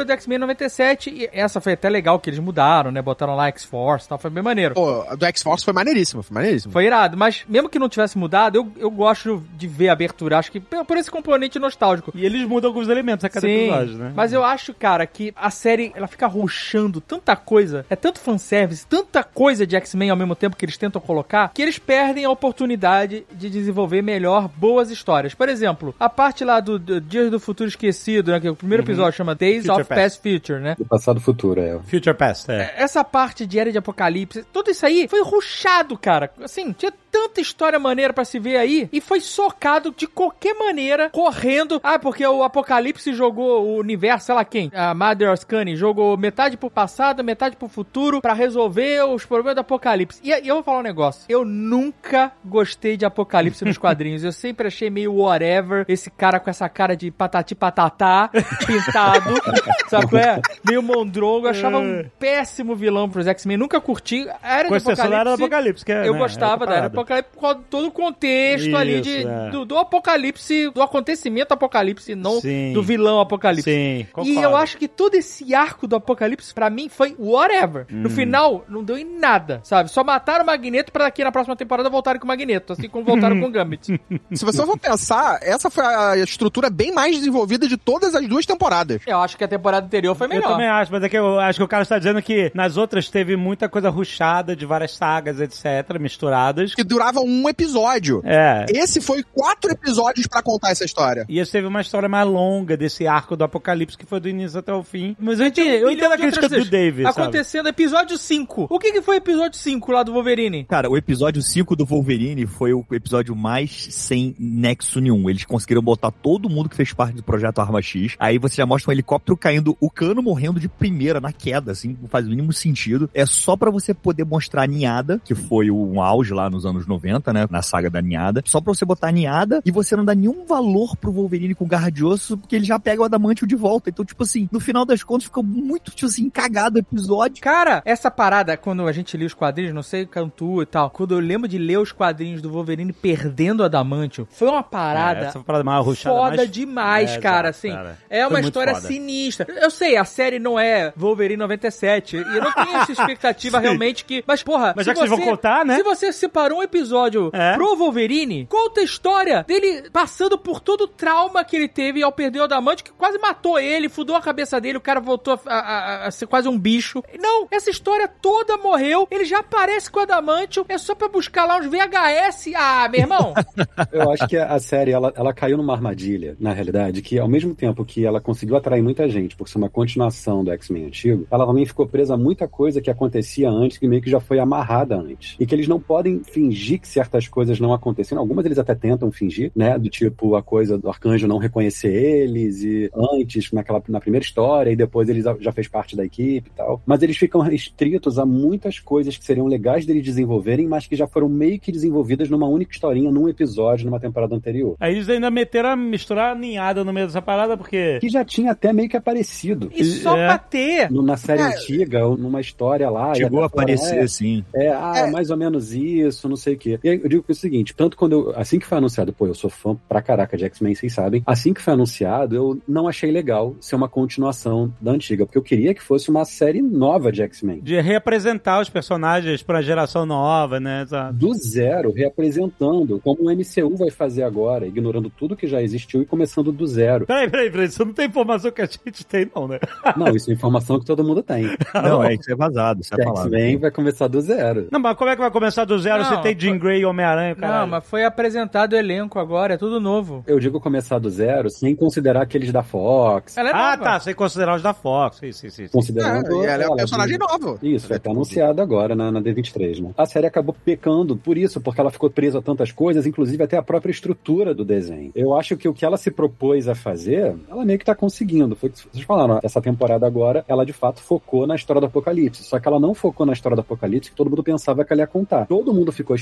do X-Men 97, e essa foi até legal que eles mudaram, né? Botaram lá X-Force e tal, foi bem maneiro. Pô, a do X-Force foi maneiríssimo. Foi irado, mas mesmo que não tivesse mudado, eu gosto de ver a abertura, acho que por esse componente nostálgico. E eles mudam alguns elementos a cada episódio, né? Mas eu acho, cara, que a série, ela fica rushando tanta coisa, é tanto fanservice, tanta coisa de X-Men ao mesmo tempo que eles tentam colocar, que eles perdem a oportunidade de desenvolver melhor boas histórias. Por exemplo, a parte lá do Dias do Futuro Esquecido, né, que o primeiro episódio chama Days Future of Past Future, né? Do passado futuro, Future Past, Essa parte de Era de Apocalipse, tudo isso aí foi rushado, cara. Assim, tinha tanta história maneira pra se ver aí, e foi socado de qualquer maneira, correndo. Ah, porque o Apocalipse jogou o universo, sei lá quem, a Mother Oscani, jogou metade pro passado, metade pro futuro, pra resolver os problemas do Apocalipse. E eu vou falar um negócio, eu nunca gostei de Apocalipse nos quadrinhos, eu sempre achei meio whatever, esse cara com essa cara de patati patatá, pintado, sabe qual é? Meio mondrongo, eu achava um péssimo vilão pros X-Men, nunca curti. A Era de Apocalipse, que eu gostava da Era do Apocalipse por causa de todo o contexto ali do Apocalipse, do acontecimento Apocalipse, não do vilão Apocalipse. Sim, concordo. E eu acho que todo esse arco do Apocalipse, pra mim, foi whatever. No final, não deu em nada, sabe? Só mataram o Magneto pra daqui na próxima temporada voltarem com o Magneto, assim como voltaram com o Gambit. Se você for pensar, essa foi a estrutura bem mais desenvolvida de todas as duas temporadas. Eu acho que a temporada anterior foi melhor. Eu também acho, mas é que eu acho que o cara está dizendo que nas outras teve muita coisa rushada de várias sagas, etc., misturadas. Que durava um episódio. Esse foi 4 episódios pra contar essa história. E esse teve uma história mais longa desse arco do Apocalipse, que foi do início até o fim. Mas eu entendo a crítica do David, acontecendo, sabe? Episódio 5. O que foi o episódio 5 lá do Wolverine? Cara, o episódio 5 do Wolverine foi o episódio mais sem nexo nenhum. Eles conseguiram botar todo mundo que fez parte do projeto Arma X. Aí você já mostra um helicóptero caindo, o Cano morrendo de primeira, na queda, assim, não faz o mínimo sentido. É só pra você poder mostrar a Ninhada, que foi um auge lá nos anos 90, né, na saga da Ninhada. Só pra você botar a Ninhada e você não dá nenhum valor pro Wolverine com garra de osso, porque ele já pega o Adamantium de volta. Então, tipo assim, no final das contas ficou muito, tipo assim, cagado o episódio. Cara, essa parada, quando a gente lia os quadrinhos, não sei, Cantu e tal, quando eu lembro de ler os quadrinhos do Wolverine perdendo o Adamantium, foi uma parada, essa parada mais rushada, foda demais, cara, assim. Cara. É uma história sinistra. Eu sei, a série não é Wolverine 97, e eu não tenho essa expectativa realmente que... Mas, porra, mas já que vocês vão contar, né? Se você separou um episódio pro Wolverine, conta a história dele passando por todo o trauma que ele teve ao perder o Adamantium, que quase matou ele, fudou a cabeça dele, o cara voltou a ser quase um bicho. Não, essa história toda morreu, ele já aparece com o Adamantium, é só pra buscar lá uns VHS. Ah, meu irmão! Eu acho que a série, ela caiu numa armadilha, na realidade, que ao mesmo tempo que ela conseguiu atrair muita gente por ser uma continuação do X-Men antigo, ela também ficou presa a muita coisa que acontecia antes, que meio que já foi amarrada antes. E que eles não podem fingir que certas coisas não aconteceram. Algumas eles até tentam fingir, né? Do tipo, a coisa do Arcanjo não reconhecer eles, e antes, na primeira história, e depois eles já fez parte da equipe e tal. Mas eles ficam restritos a muitas coisas que seriam legais deles desenvolverem, mas que já foram meio que desenvolvidas numa única historinha, num episódio, numa temporada anterior. Aí eles ainda meteram a misturar a Ninhada no meio dessa parada, porque... Que já tinha até meio que aparecido. E só pra ter! Na série antiga, ou numa história lá... Chegou a aparecer, sim. Mais ou menos isso, não sei o quê. E aí eu digo que é o seguinte, tanto quando assim que foi anunciado, eu sou fã pra caraca de X-Men, vocês sabem, assim que foi anunciado, eu não achei legal ser uma continuação da antiga, porque eu queria que fosse uma série nova de X-Men. De reapresentar os personagens pra geração nova, né? Do zero, reapresentando, como o MCU vai fazer agora, ignorando tudo que já existiu e começando do zero. Peraí, isso não tem informação que a gente tem, não, né? Não, isso é informação que todo mundo tem. Não, isso é vazado, isso é palavra. X-Men vai começar do zero. Não, mas como é que vai começar do zero se tem Jean Grey e Homem-Aranha, caralho? Não, mas foi apresentado o elenco agora, é tudo novo. Eu digo começar do zero sem considerar aqueles da Fox. Ela é nova. Tá, sem considerar os da Fox. Isso. Considerando ela é um personagem novo. Isso, vai estar anunciado agora na D23, né? A série acabou pecando por isso, porque ela ficou presa a tantas coisas, inclusive até a própria estrutura do desenho. Eu acho que o que ela se propôs a fazer, ela meio que tá conseguindo. Foi o que vocês falaram, essa temporada agora, ela de fato focou na história do Apocalipse. Só que ela não focou na história do Apocalipse que todo mundo pensava que ela ia contar. Todo mundo ficou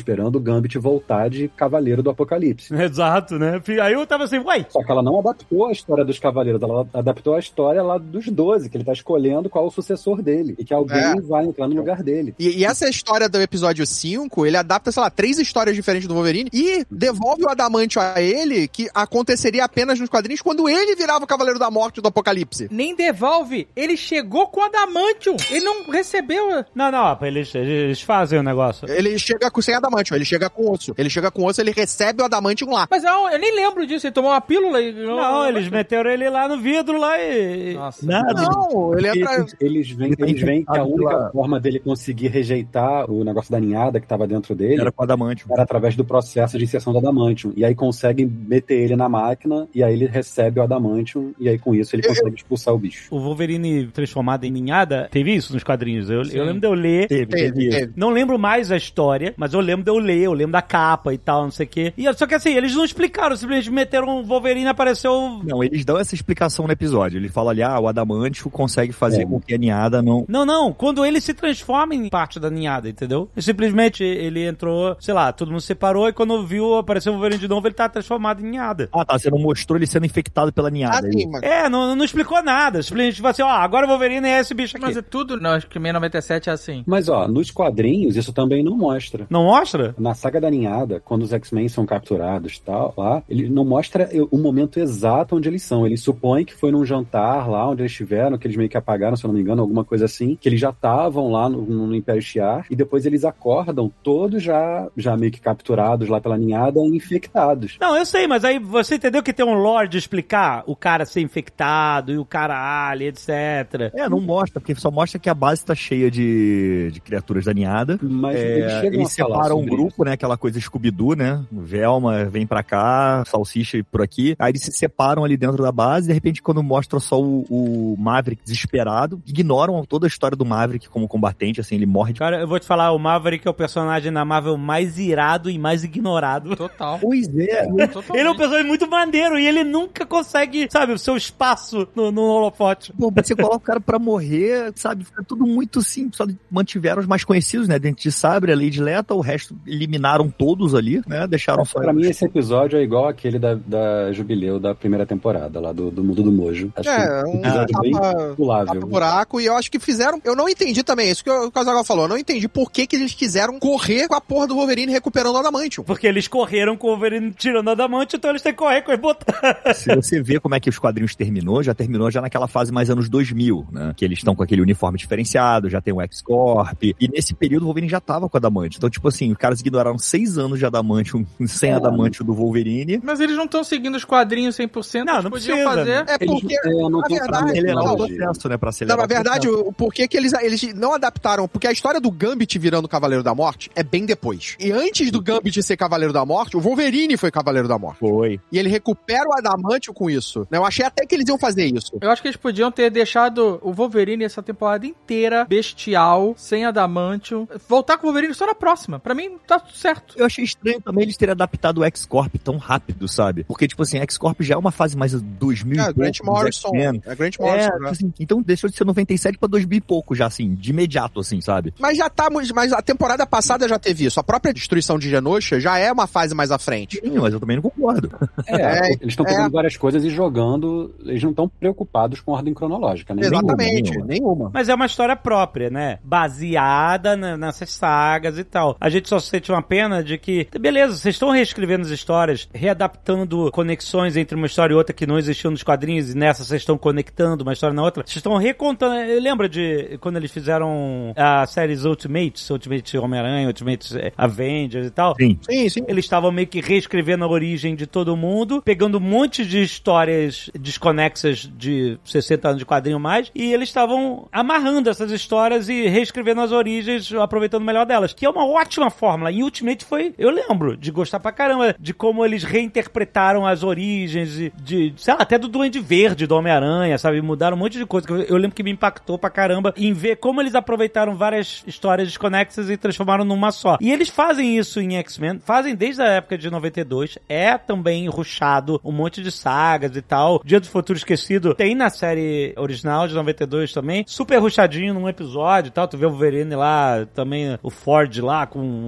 esperando o Gambit voltar de Cavaleiro do Apocalipse. Exato, né? Aí eu tava assim, uai. Só que ela não adaptou a história dos Cavaleiros, ela adaptou a história lá dos 12, que ele tá escolhendo qual é o sucessor dele, e que alguém vai entrar no lugar dele. E essa história do episódio 5, ele adapta, sei lá, 3 histórias diferentes do Wolverine e devolve o Adamantio a ele, que aconteceria apenas nos quadrinhos quando ele virava o Cavaleiro da Morte do Apocalipse. Nem devolve. Ele chegou com o Adamantium. Ele não recebeu. Não, eles fazem o negócio. Ele chega sem Adamantio, ele chega com osso. Ele chega com osso, ele recebe o Adamantium lá. Mas eu nem lembro disso. Ele tomou uma pílula e... Não, eles meteram ele lá no vidro lá e... Nossa. Não, ele entra... Eles veem que a única forma dele conseguir rejeitar o negócio da ninhada que tava dentro dele era com o Adamantium. Era através do processo de inserção do Adamantium. E aí conseguem meter ele na máquina, e aí ele recebe o Adamantium, e aí com isso ele consegue expulsar o bicho. O Wolverine transformado em ninhada, teve isso nos quadrinhos. Eu lembro de eu ler. Teve. Não lembro mais a história, mas eu lembro de eu ler, eu lembro da capa e tal, não sei o quê. E, só que assim, eles não explicaram, simplesmente meteram o Wolverine e apareceu... Não, eles dão essa explicação no episódio. Ele fala ali, o Adamantium consegue fazer com que a ninhada não... Não, quando ele se transforma em parte da ninhada, entendeu? E simplesmente ele entrou, sei lá, todo mundo se separou e quando viu apareceu o Wolverine de novo, ele tá transformado em ninhada. Você não mostrou ele sendo infectado pela ninhada. Sim, mas... não explicou nada. Simplesmente falou assim, agora o Wolverine é esse bicho aqui. Mas é tudo, não, acho que 97 é assim. Mas nos quadrinhos isso também não mostra. Não mostra? Na saga da ninhada, quando os X-Men são capturados e tal, lá, ele não mostra o momento exato onde eles são. Ele supõe que foi num jantar lá onde eles estiveram, que eles meio que apagaram, se eu não me engano, alguma coisa assim, que eles já estavam lá no Império Shi'ar, e depois eles acordam todos já meio que capturados lá pela ninhada e infectados. Não, eu sei, mas aí você entendeu que tem um lore de explicar o cara ser infectado e o cara alien, etc. Não mostra, porque só mostra que a base tá cheia de criaturas da ninhada. Mas eles separam um grupo, né? Aquela coisa Scooby-Doo, né? Velma vem pra cá, Salsicha por aqui. Aí eles se separam ali dentro da base e de repente quando mostra só o Maverick desesperado, ignoram toda a história do Maverick como combatente, assim, ele morre de... Cara, eu vou te falar, o Maverick é o personagem na Marvel mais irado e mais ignorado. Total. Pois é. Ele é um personagem muito maneiro e ele nunca consegue, sabe, o seu espaço no holofote. Pô, você coloca o cara pra morrer, sabe, fica tudo muito simples, só mantiveram os mais conhecidos, né, Dente de Sabre, a Lady Leta, o resto eliminaram todos ali, né, deixaram só... Pra mim esse episódio é igual aquele da Jubileu da primeira temporada, lá do Mundo do Mojo. Acho um episódio bem pulável. Buraco, e eu acho que fizeram... Eu não entendi também, isso que o Casagal falou, eu não entendi por que eles quiseram correr com a porra do Wolverine recuperando o Adamantium. Porque eles correram com o Wolverine tirando o Adamantium, então eles têm que correr com ele botando. Se você vê como é que os quadrinhos terminou já naquela fase mais anos 2000, né? Que eles estão com aquele uniforme diferenciado, já tem o X-Corp, e nesse período o Wolverine já tava com o Adamantium. Então, tipo assim, os caras ignoraram 6 anos de Adamantium sem Adamantium do Wolverine. Mas eles não estão seguindo os quadrinhos 100%, não podiam precisa. fazer. É porque, na verdade... Ele era um processo, né, pra acelerar. Não, na verdade, por que eles não adaptaram? Porque a história do Gambit virando Cavaleiro da Morte é bem depois. E antes do Gambit ser Cavaleiro da Morte, o Wolverine foi Cavaleiro da Morte. Foi. E ele recupera o Adamantium com isso. Eu achei até que eles iam fazer isso. Eu acho que eles podiam ter deixado o Wolverine essa temporada inteira bestial, sem Adamantium. Voltar com o Wolverine só na próxima. Pra mim, tá tudo certo. Eu achei estranho também eles terem adaptado o X-Corp tão rápido, sabe? Porque, tipo assim, X-Corp já é uma fase mais 2000 e Grant pouco. Morrison. É Grant Morrison, né? Assim, então deixou de ser 97 pra 2000 e pouco já, assim, de imediato, assim, sabe? Mas já tá, mas a temporada passada já teve isso. A própria destruição de Genosha já é uma fase mais à frente. Sim, mas eu também não concordo. Eles estão pegando várias coisas e jogando, eles não estão preocupados com ordem cronológica, né? Exatamente, nenhuma. Mas é uma história própria, né? Baseada nessas sagas e tal. A gente só sente uma pena de que, beleza, vocês estão reescrevendo as histórias, readaptando conexões entre uma história e outra que não existiam nos quadrinhos, e nessa vocês estão conectando uma história na outra. Vocês estão recontando. Lembra de quando eles fizeram a série Ultimate Homem-Aranha, Ultimate Avengers e tal? Sim. Sim. Eles estavam meio que reescrevendo a origem de todo mundo, pegando um monte de histórias desconexas de 60 anos de quadrinho mais, e eles estavam amarrando essas histórias e reescrevendo as origens, aproveitando o melhor delas, que é uma ótima fórmula. E Ultimate foi, eu lembro, de gostar pra caramba de como eles reinterpretaram as origens de sei lá, até do Duende Verde, do Homem-Aranha, sabe? Mudaram um monte de coisa. Eu lembro que me impactou pra caramba em ver como eles aproveitaram várias histórias desconexas e transformaram numa só. E eles fazem isso em X-Men, fazem desde a época de 92, é também rushado, um monte de sagas e tal. Dia do Futuro Esquecido tem na série original de 92 também, super rushadinho num episódio e tal, tu vê o Wolverine lá, também o Ford lá com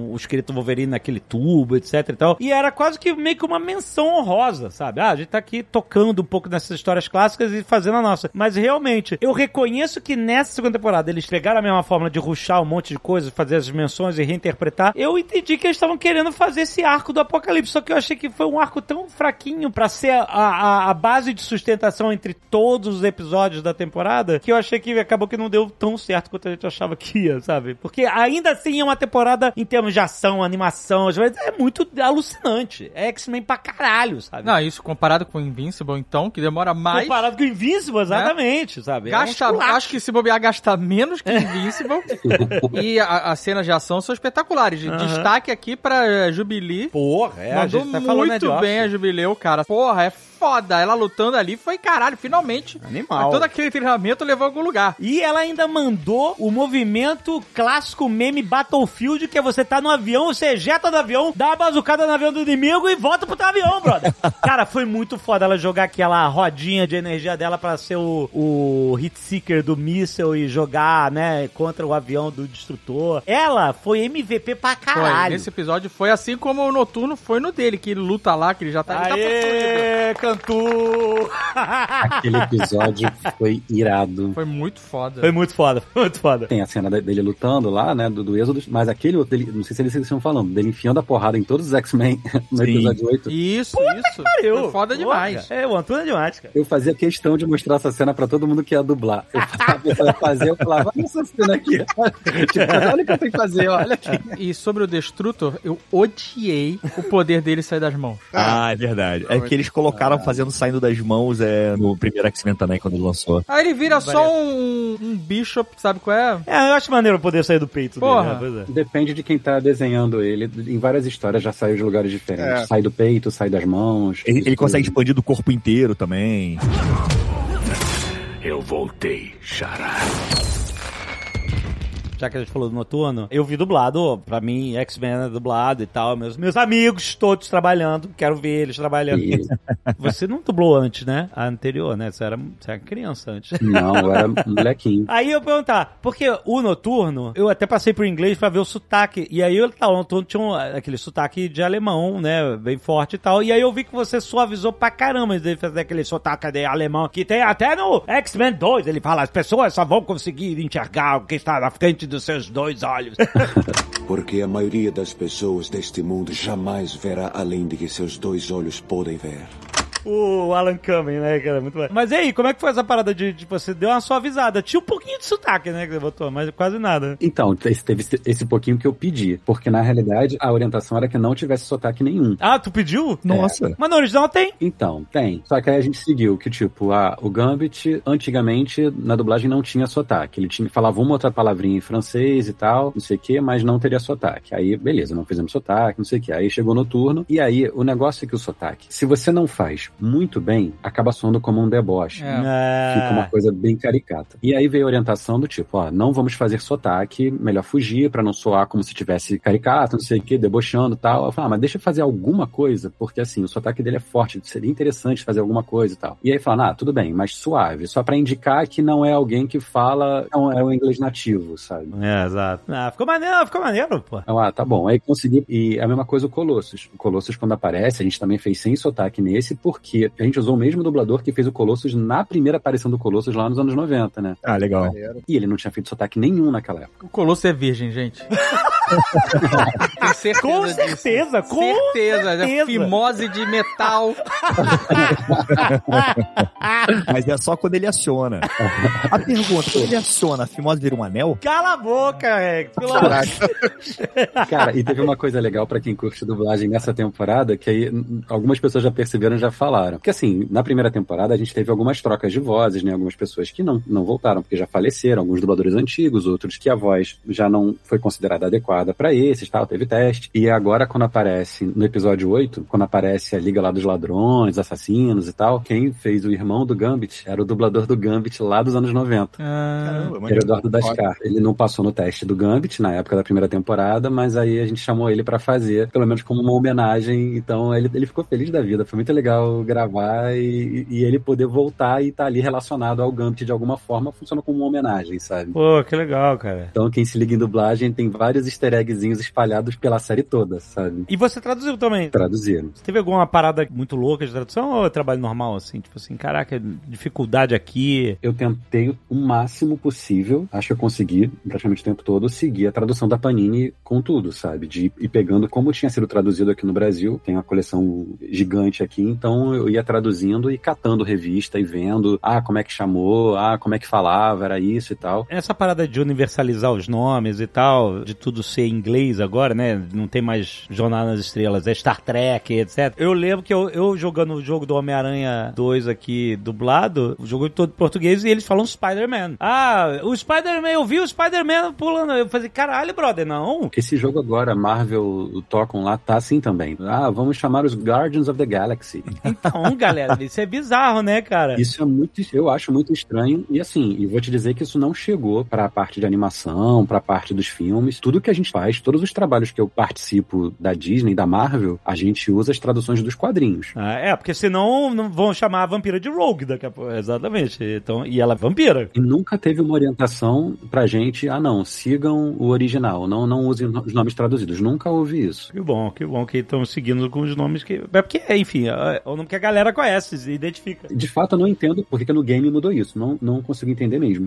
o esqueleto Wolverine naquele tubo, etc e tal. E era quase que meio que uma menção honrosa, sabe? A gente tá aqui tocando um pouco nessas histórias clássicas e fazendo a nossa. Mas realmente, eu reconheço que nessa segunda temporada eles pegaram a mesma fórmula de rushar um monte de coisas, fazer as dimensões e reinterpretar. Eu entendi que eles estavam querendo fazer esse arco do Apocalipse, só que eu achei que foi um arco tão fraquinho pra ser a base de sustentação entre todos os episódios da temporada, que eu achei que acabou que não deu tão certo quanto a gente achava que ia, sabe? Porque ainda assim é uma temporada em termos de ação, animação, é muito alucinante. É X-Men pra caralho, sabe? Não, isso comparado com Invincible, então, que demora mais... Comparado com Invincible, exatamente, sabe? Acho que se bobear gasta menos que Invincible. E as cenas de ação são espetaculares. Destaque aqui pra Jubilee. Porra, a gente tá falando muito bem a Jubileu, cara. Porra, é foda. Ela lutando ali foi caralho, finalmente. Animal. Todo aquele treinamento levou a algum lugar. E ela ainda mandou o movimento clássico meme Battlefield, que é você tá no avião, você ejeta do avião, dá uma bazucada no avião do inimigo e volta pro teu avião, brother. Cara, foi muito foda ela jogar aquela rodinha de energia dela pra ser o hit seeker do míssel e jogar, né, contra o avião do destrutor. Ela foi MVP pra caralho. Foi. Nesse episódio foi assim como o Noturno foi no dele, que ele luta lá, que ele já tá... Aê, Cantu! Aquele episódio foi irado. Foi muito foda. Foi muito foda, foi muito foda. Tem a cena dele lutando lá, né, do Êxodo, mas aquele outro dele, não sei se eles estão falando, dele enfiando a porrada em todos os X-Men no episódio 8. Isso. Foi foda demais. O Antônio é demais, cara. Eu fazia questão de mostrar essa cena pra todo mundo que ia dublar. Eu falava, olha essa cena aqui. Tipo, olha o que eu tenho que fazer, olha aqui. E sobre o Destrutor, eu odiei o poder dele sair das mãos. É verdade. É que eles colocaram fazendo saindo das mãos no primeiro X-Men também, quando ele lançou. Aí ele vira só um Bishop, sabe qual é? Eu acho maneiro poder sair do peito dele. Né? Depende de quem tá desenhando ele. Em várias histórias já saiu de lugares diferentes. Sai do peito, sai das mãos. Ele consegue expandir do corpo inteiro também. Eu voltei, Xará. Já que a gente falou do Noturno, eu vi dublado, pra mim, X-Men é dublado e tal, meus amigos todos trabalhando, quero ver eles trabalhando. Você não dublou antes, né? A anterior, né? Você era criança antes. Não, eu era molequinho. Aí eu perguntar, porque o Noturno, eu até passei pro inglês pra ver o sotaque, e aí o Noturno tinha aquele sotaque de alemão, né? Bem forte e tal, e aí eu vi que você suavizou pra caramba ele fazer aquele sotaque de alemão, que tem até no X-Men 2, ele fala, as pessoas só vão conseguir enxergar o que está na frente dos seus dois olhos. Porque a maioria das pessoas deste mundo jamais verá além de que seus dois olhos podem ver. O Alan Cumming, né, cara? Muito bom. Mas e aí, como é que foi essa parada de você deu uma suavizada? Tinha um pouquinho de sotaque, né, que você botou, mas quase nada. Então, teve esse pouquinho que eu pedi, porque na realidade a orientação era que não tivesse sotaque nenhum. Ah, tu pediu? Nossa. Mas no original tem? Então, tem. Só que aí a gente seguiu que, tipo, o Gambit, antigamente, na dublagem não tinha sotaque. Ele falava uma outra palavrinha em francês e tal, não sei o que, mas não teria sotaque. Aí, beleza, não fizemos sotaque, não sei o que. Aí chegou no turno, e aí o negócio é que o sotaque, se você não faz muito bem, acaba soando como um deboche. Fica uma coisa bem caricata. E aí veio a orientação do tipo, não vamos fazer sotaque, melhor fugir pra não soar como se tivesse caricato, não sei o que, debochando e tal. Eu falei, mas deixa eu fazer alguma coisa, porque assim, o sotaque dele é forte, seria interessante fazer alguma coisa e tal. E aí falaram, tudo bem, mas suave, só pra indicar que não é alguém que fala, não é o inglês nativo, sabe? Exato. Ficou maneiro, pô. Tá bom. Aí consegui, e a mesma coisa o Colossus. O Colossus, quando aparece, a gente também fez sem sotaque nesse, porque a gente usou o mesmo dublador que fez o Colossus na primeira aparição do Colossus lá nos anos 90, né? Ah, legal. E ele não tinha feito sotaque nenhum naquela época. O Colossus é virgem, gente. Com certeza. É fimose de metal. Mas é só quando ele aciona. A pergunta, quando ele aciona, a fimose vira um anel? Cala a boca, Rex. Cara, e teve uma coisa legal pra quem curte dublagem nessa temporada, que aí algumas pessoas já perceberam e já falaram. Porque assim, na primeira temporada a gente teve algumas trocas de vozes, né? Algumas pessoas que não voltaram porque já faleceram, alguns dubladores antigos, outros que a voz já não foi considerada adequada pra esses, tal, teve teste. E agora quando aparece, no episódio 8, quando aparece a Liga lá dos Ladrões, Assassinos e tal, quem fez o irmão do Gambit era o dublador do Gambit lá dos anos 90. Caramba, era o Eduardo Dascar. Ele não passou no teste do Gambit na época da primeira temporada, mas aí a gente chamou ele pra fazer, pelo menos como uma homenagem, então ele ficou feliz da vida, foi muito legal resolveu gravar e ele poder voltar e tá ali relacionado ao Gambit de alguma forma, funciona como uma homenagem, sabe? Pô, que legal, cara. Então quem se liga em dublagem tem vários easter eggzinhos espalhados pela série toda, sabe? E você traduziu também? Traduziram. Você teve alguma parada muito louca de tradução ou é trabalho normal, assim? Tipo assim, caraca, dificuldade aqui. Eu tentei o máximo possível, acho que eu consegui, praticamente o tempo todo, seguir a tradução da Panini com tudo, sabe? De ir pegando como tinha sido traduzido aqui no Brasil, tem uma coleção gigante aqui, então eu ia traduzindo e catando revista e vendo, como é que chamou, como é que falava, era isso e tal. Essa parada de universalizar os nomes e tal, de tudo ser em inglês agora, né? Não tem mais Jornada nas Estrelas, é Star Trek, etc. Eu lembro que eu jogando o jogo do Homem-Aranha 2 aqui, dublado, o jogo todo em português, e eles falam Spider-Man. O Spider-Man, eu vi o Spider-Man pulando. Eu falei, caralho, brother, não. Esse jogo agora, Marvel tocam lá, tá assim também. Vamos chamar os Guardians of the Galaxy. Então, galera, isso é bizarro, né, cara? Isso é eu acho muito estranho. E assim, e vou te dizer que isso não chegou pra parte de animação, pra parte dos filmes. Tudo que a gente faz, todos os trabalhos que eu participo da Disney, da Marvel, a gente usa as traduções dos quadrinhos. Porque senão não vão chamar a vampira de Rogue daqui a pouco. Exatamente. Então, e ela é vampira. E nunca teve uma orientação pra gente, não, sigam o original, não usem os nomes traduzidos. Nunca houve isso. Que bom que estão seguindo com os nomes que... É porque, enfim, é o nome que a galera conhece, se identifica. De fato, eu não entendo porque que no game mudou isso. Não consigo entender mesmo.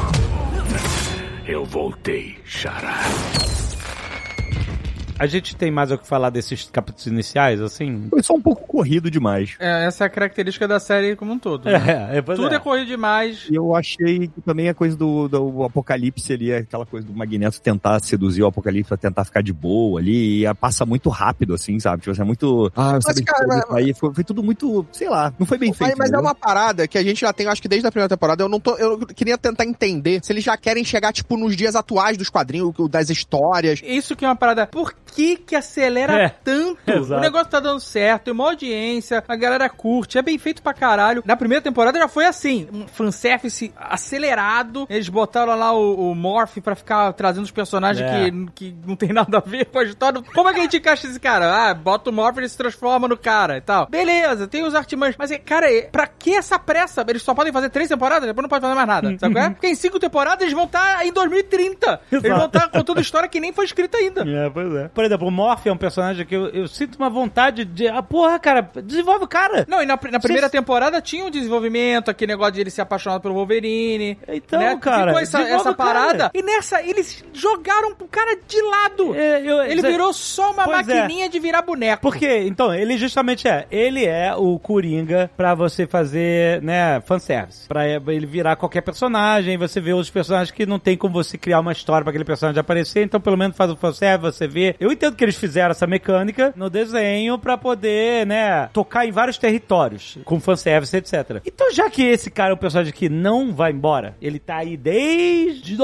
Eu voltei, Xará. A gente tem mais o que falar desses capítulos iniciais, assim? Foi só um pouco corrido demais. Essa é a característica da série como um todo. Né? Tudo é corrido demais. E eu achei que também a coisa do Apocalipse ali, aquela coisa do Magneto tentar seduzir o Apocalipse pra tentar ficar de boa ali, e passa muito rápido, assim, sabe? Tipo, é muito... aí foi tudo muito, sei lá, não foi bem feito. Mas é uma parada que a gente já tem, acho que desde a primeira temporada, eu queria tentar entender se eles já querem chegar, tipo, nos dias atuais dos quadrinhos, das histórias. Isso que é uma parada... Por que acelera tanto? Exato. O negócio tá dando certo, tem uma audiência, a galera curte, é bem feito pra caralho. Na primeira temporada já foi assim, um fanservice acelerado, eles botaram lá o Morph pra ficar trazendo os personagens que não tem nada a ver com a história. Como é que a gente encaixa esse cara? Bota o Morph e ele se transforma no cara e tal. Beleza, tem os artimanhos, mas, cara, pra que essa pressa? Eles só podem fazer 3 temporadas, depois não pode fazer mais nada, sabe qual é? Porque em 5 temporadas eles vão estar em 2030. Exato. Eles vão estar contando história que nem foi escrita ainda. Pois é. Por exemplo, o Morph é um personagem que eu sinto uma vontade de... porra, cara, desenvolve o cara. Não, e na primeira temporada tinha um desenvolvimento, aquele negócio de ele ser apaixonado pelo Wolverine. Então, né? cara... Ficou essa parada. E nessa, eles jogaram o cara de lado. Ele virou só uma maquininha de virar boneco. Porque, então, ele justamente ele é o Coringa pra você fazer, né, fanservice. Pra ele virar qualquer personagem, você vê os personagens que não tem como você criar uma história pra aquele personagem aparecer, então pelo menos faz o fanservice, você vê. Eu entendo que eles fizeram essa mecânica no desenho pra poder, né, tocar em vários territórios, com fanservice, etc. Então, já que esse cara é um personagem que não vai embora, ele tá aí desde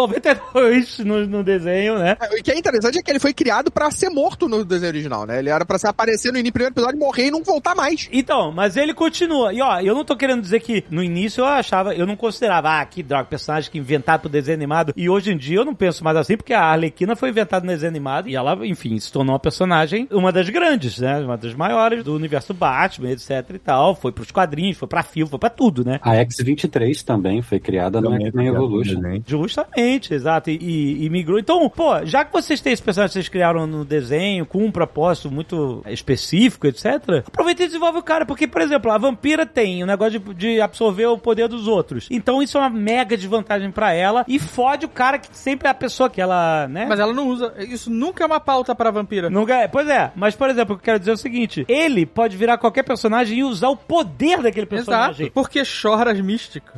92 no desenho, né? O que é interessante é que ele foi criado pra ser morto no desenho original, né? Ele era pra aparecer no primeiro episódio, morrer e não voltar mais. Então, mas ele continua. E ó, eu não tô querendo dizer que no início eu não considerava, que droga, personagem que inventado pro desenho animado. E hoje em dia eu não penso mais assim, porque a Arlequina foi inventada no desenho animado e ela, enfim, se tornou uma personagem, uma das grandes, né? Uma das maiores do universo Batman, etc e tal. Foi pros quadrinhos, foi pra filme, foi pra tudo, né? A X-23 também foi criada no X-Men Evolution. Justamente, exato. E migrou. Então, pô, já que vocês têm esse personagem que vocês criaram no desenho, com um propósito muito específico, etc., aproveita e desenvolve o cara, porque, por exemplo, a vampira tem o negócio de absorver o poder dos outros. Então isso é uma mega desvantagem pra ela e fode o cara que sempre é a pessoa que ela, né? Mas ela não usa. Isso nunca é uma pauta pra vampira. Nunca é. Pois é. Mas, por exemplo, o que eu quero dizer é o seguinte: ele pode virar qualquer personagem e usar o poder daquele personagem. Exato. Porque choras místicas.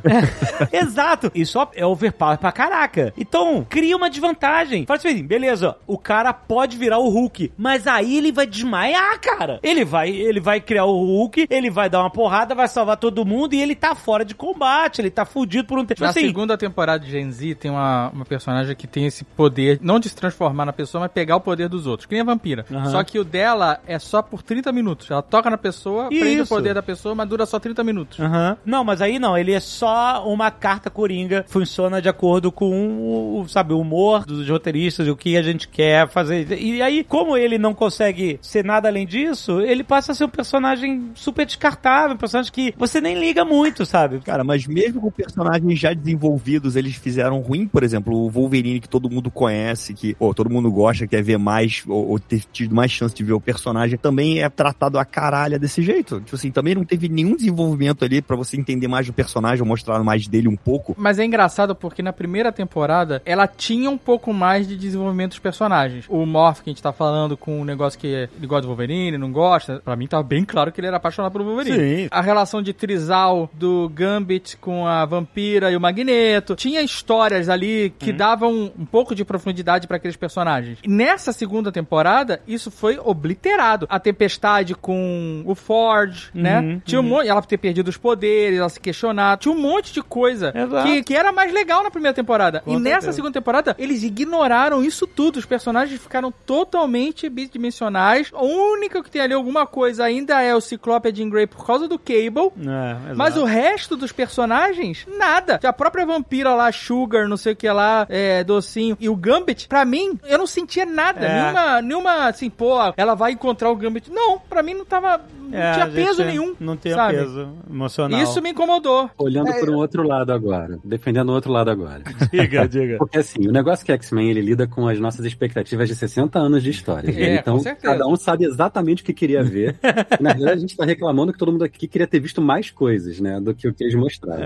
Exato. Isso é overpower pra caraca. Então, cria uma desvantagem. Fala assim, beleza, o cara pode virar o Hulk, mas aí ele vai desmaiar, cara. Ele vai criar o Hulk, ele vai dar uma porrada, vai salvar todo mundo e ele tá fora de combate, ele tá fudido por um tempo. Na segunda temporada de Gen Z tem uma personagem que tem esse poder, não de se transformar na pessoa, mas pegar o poder dos outros. outros, que nem a vampira. Só que o dela é só por 30 minutos. Ela toca na pessoa, prende o poder da pessoa, mas dura só 30 minutos. Não, mas aí não, ele é só uma carta coringa, funciona de acordo com o humor dos roteiristas, o que a gente quer fazer. E aí, como ele não consegue ser nada além disso, ele passa a ser um personagem super descartável, um personagem que você nem liga muito, sabe? Cara, mas mesmo com personagens já desenvolvidos, eles fizeram ruim, por exemplo, o Wolverine que todo mundo conhece, que todo mundo gosta, quer ver mais, ou ter tido mais chance de ver o personagem, também é tratado a caralho desse jeito. Tipo assim, também não teve nenhum desenvolvimento ali pra você entender mais do personagem, ou mostrar mais dele um pouco. Mas é engraçado porque na primeira temporada, ela tinha um pouco mais de desenvolvimento dos personagens. O Morph que a gente tá falando com um negócio que ele gosta do Wolverine, não gosta, pra mim tava bem claro que ele era apaixonado pelo Wolverine. Sim. A relação de trisal do Gambit com a Vampira e o Magneto. Tinha histórias ali que davam um pouco de profundidade pra aqueles personagens. E nessa segunda temporada, isso foi obliterado. A Tempestade com o Forge, né? Tinha um monte, ela ter perdido os poderes, ela se questionar. Tinha um monte de coisa que era mais legal na primeira temporada. Com nessa segunda temporada, eles ignoraram isso tudo. Os personagens ficaram totalmente bidimensionais. A única que tem ali alguma coisa ainda é o Ciclope e a Jean Grey por causa do Cable. Mas o resto dos personagens, nada. A própria Vampira lá, Sugar, não sei o que lá, Docinho, e o Gambit, pra mim, eu não sentia nada. Nenhuma, assim, pô, ela vai encontrar o Gambit. Não, pra mim não tava... Não tinha peso nenhum. Não tinha sabe? Peso emocional. Isso me incomodou. Olhando por um outro lado agora. Defendendo o outro lado agora. Diga. Porque assim, o negócio que X-Men, ele lida com as nossas expectativas de 60 anos de história. Então, cada um sabe exatamente o que queria ver. E, na verdade, a gente tá reclamando que todo mundo aqui queria ter visto mais coisas, né? Do que o que eles mostraram.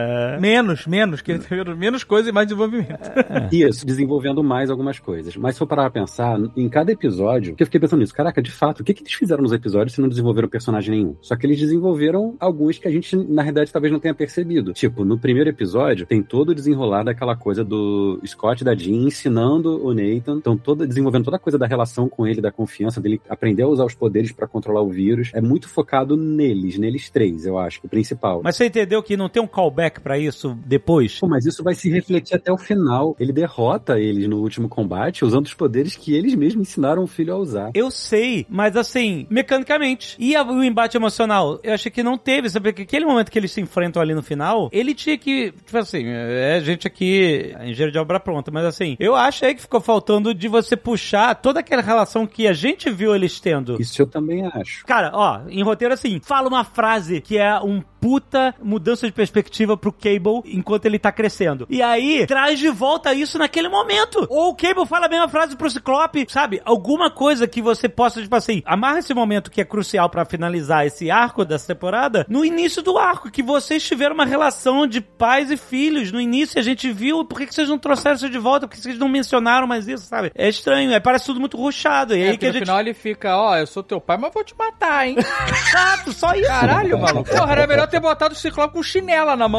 Menos. Queria ter menos coisas e mais desenvolvimento. Isso, desenvolvendo mais algumas coisas. Mas se eu parar pra pensar, em cada episódio, que eu fiquei pensando nisso, caraca, de fato, o que eles fizeram nos episódios se não desenvolveram personagem nenhum? Só que eles desenvolveram alguns que a gente, na realidade, talvez não tenha percebido. Tipo, no primeiro episódio, tem todo o desenrolar daquela coisa do Scott e da Jean ensinando o Nathan. Então, desenvolvendo toda a coisa da relação com ele, da confiança dele, aprender a usar os poderes pra controlar o vírus. É muito focado neles três, eu acho, o principal. Mas você entendeu que não tem um callback pra isso depois? Pô, mas isso vai se refletir até o final. Ele derrota eles no último combate usando os poderes que eles mesmos ensinaram o filho a usar. Eu sei, mas assim, mecanicamente. E o embate emocional? Eu achei que não teve, sabe? Porque aquele momento que eles se enfrentam ali no final, ele tinha que, tipo assim, gente aqui, engenheiro de obra pronta, mas assim, eu achei que ficou faltando de você puxar toda aquela relação que a gente viu eles tendo. Isso eu também acho. Cara, ó, em roteiro assim, fala uma frase que é um puta mudança de perspectiva pro Cable enquanto ele tá crescendo. E aí, traz de volta isso naquele momento. Ou o Cable fala a mesma frase pro Ciclope, sabe? Alguma coisa que você possa, tipo assim, amarra esse momento que é crucial pra finalizar esse arco dessa temporada, no início do arco, que vocês tiveram uma relação de pais e filhos. No início a gente viu, por que vocês não trouxeram isso de volta? Por que vocês não mencionaram mais isso, sabe? É estranho, parece tudo muito rushado. E aí que a no gente... final ele fica, eu sou teu pai, mas vou te matar, hein? Exato, só isso. Caralho, maluco. Porra, era melhor ter botado o Ciclope com chinela na mão.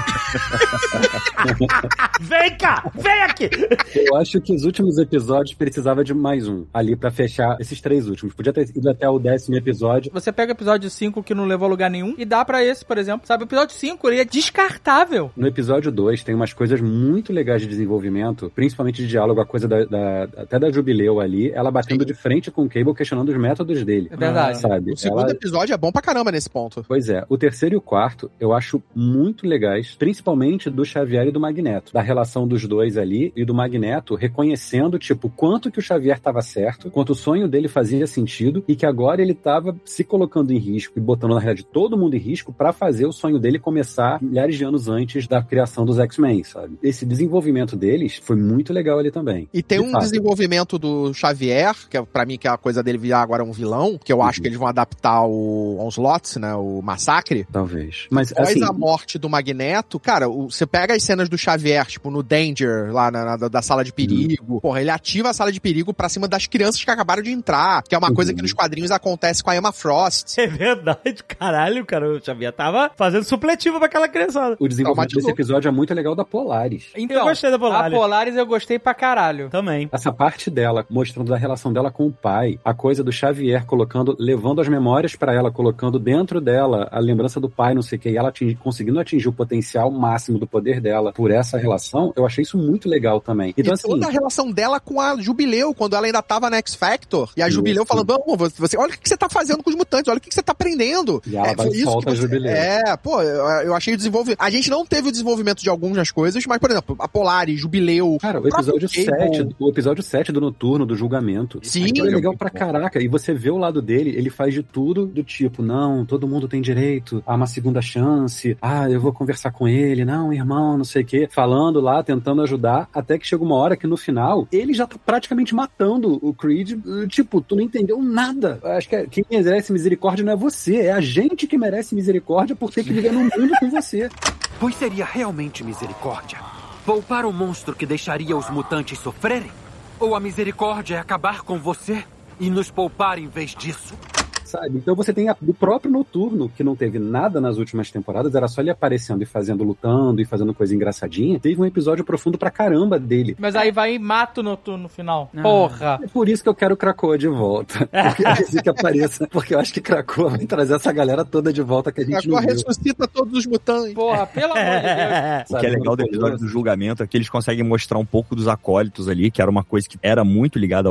Vem cá! Vem aqui! Eu acho que os últimos episódios precisava de mais um ali pra fechar esses 3 últimos. Podia ter ido até o 10º episódio. Você pega o episódio 5 que não levou a lugar nenhum e dá pra esse, por exemplo. Sabe, o episódio 5 ele é descartável. No episódio 2 tem umas coisas muito legais de desenvolvimento, principalmente de diálogo, a coisa até da Jubileu ali, ela batendo de frente com o Cable, questionando os métodos dele. É verdade. Sabe? O segundo episódio é bom pra caramba nesse ponto. Pois é. O terceiro e o quarto eu acho muito legais, principalmente do Xavier e do Magneto. Da relação dos dois ali e do Magneto reconhecendo, tipo, quanto que o Xavier tava certo, quanto o sonho dele fazia sentido e que agora ele tava se colocando em risco e botando, na realidade, todo mundo em risco pra fazer o sonho dele começar milhares de anos antes da criação dos X-Men, sabe? Esse desenvolvimento deles foi muito legal ali também. E tem um desenvolvimento do Xavier, que é, pra mim que é a coisa dele virar agora um vilão, que eu acho que eles vão adaptar o Onslaught, né, o Massacre. Talvez. Mas, após assim, a morte do Magneto, cara, você pega as cenas do Xavier, tipo, no Danger, lá da sala de perigo, porra, ele ativa a sala de perigo pra cima das crianças que acabaram de entrar, que é uma coisa que nos quadrinhos acontece com a Emma Frost. É verdade, caralho, cara, o Xavier tava fazendo supletivo pra aquela criançada. O desenvolvimento desse episódio é muito legal da Polaris. Então, eu gostei da Polaris. A Polaris eu gostei pra caralho. Também. Essa parte dela, mostrando a relação dela com o pai, a coisa do Xavier levando as memórias pra ela, colocando dentro dela a lembrança do pai, não sei o que, e ela conseguindo atingir o potencial máximo do poder dela por essa relação, eu achei isso muito legal também. Então, e toda a relação dela com a Jubileu, quando ela ainda tava na X-Factor, e a Jubileu falando, vamos, você, olha o que você tá fazendo com os mutantes, olha o que você tá aprendendo. E ela vai e solta a Jubileu. Eu achei o desenvolvimento... A gente não teve o desenvolvimento de algumas coisas, mas, por exemplo, a Polaris, Jubileu... Cara, o episódio 7 do Noturno, do julgamento. Sim. É legal pra caraca. E você vê o lado dele, ele faz de tudo do tipo, não, todo mundo tem direito a uma segunda chance, eu vou conversar com ele, não, irmão, não sei o quê. Falando lá, tentando ajudar, até que chega uma hora que no final, ele já tá praticamente matando o Creed. Tipo, tu não entendeu nada. Acho que quem merece misericórdia não é você, é a gente que merece misericórdia por ter que viver num mundo com você. Pois seria realmente misericórdia poupar o monstro que deixaria os mutantes sofrerem? Ou a misericórdia é acabar com você e nos poupar em vez disso? Sabe? Então você tem do próprio Noturno, que não teve nada nas últimas temporadas, era só ele aparecendo e fazendo, lutando e fazendo coisa engraçadinha. Teve um episódio profundo pra caramba dele. Mas aí vai e mata o Noturno no final. Porra! É por isso que eu quero o Krakoa de volta. Porque eu preciso que apareça. Porque eu acho que Krakoa vai trazer essa galera toda de volta que a gente Krakoa ressuscita todos os mutantes. Porra, pelo amor de Deus. O que é legal do episódio do julgamento é que eles conseguem mostrar um pouco dos acólitos ali, que era uma coisa que era muito ligada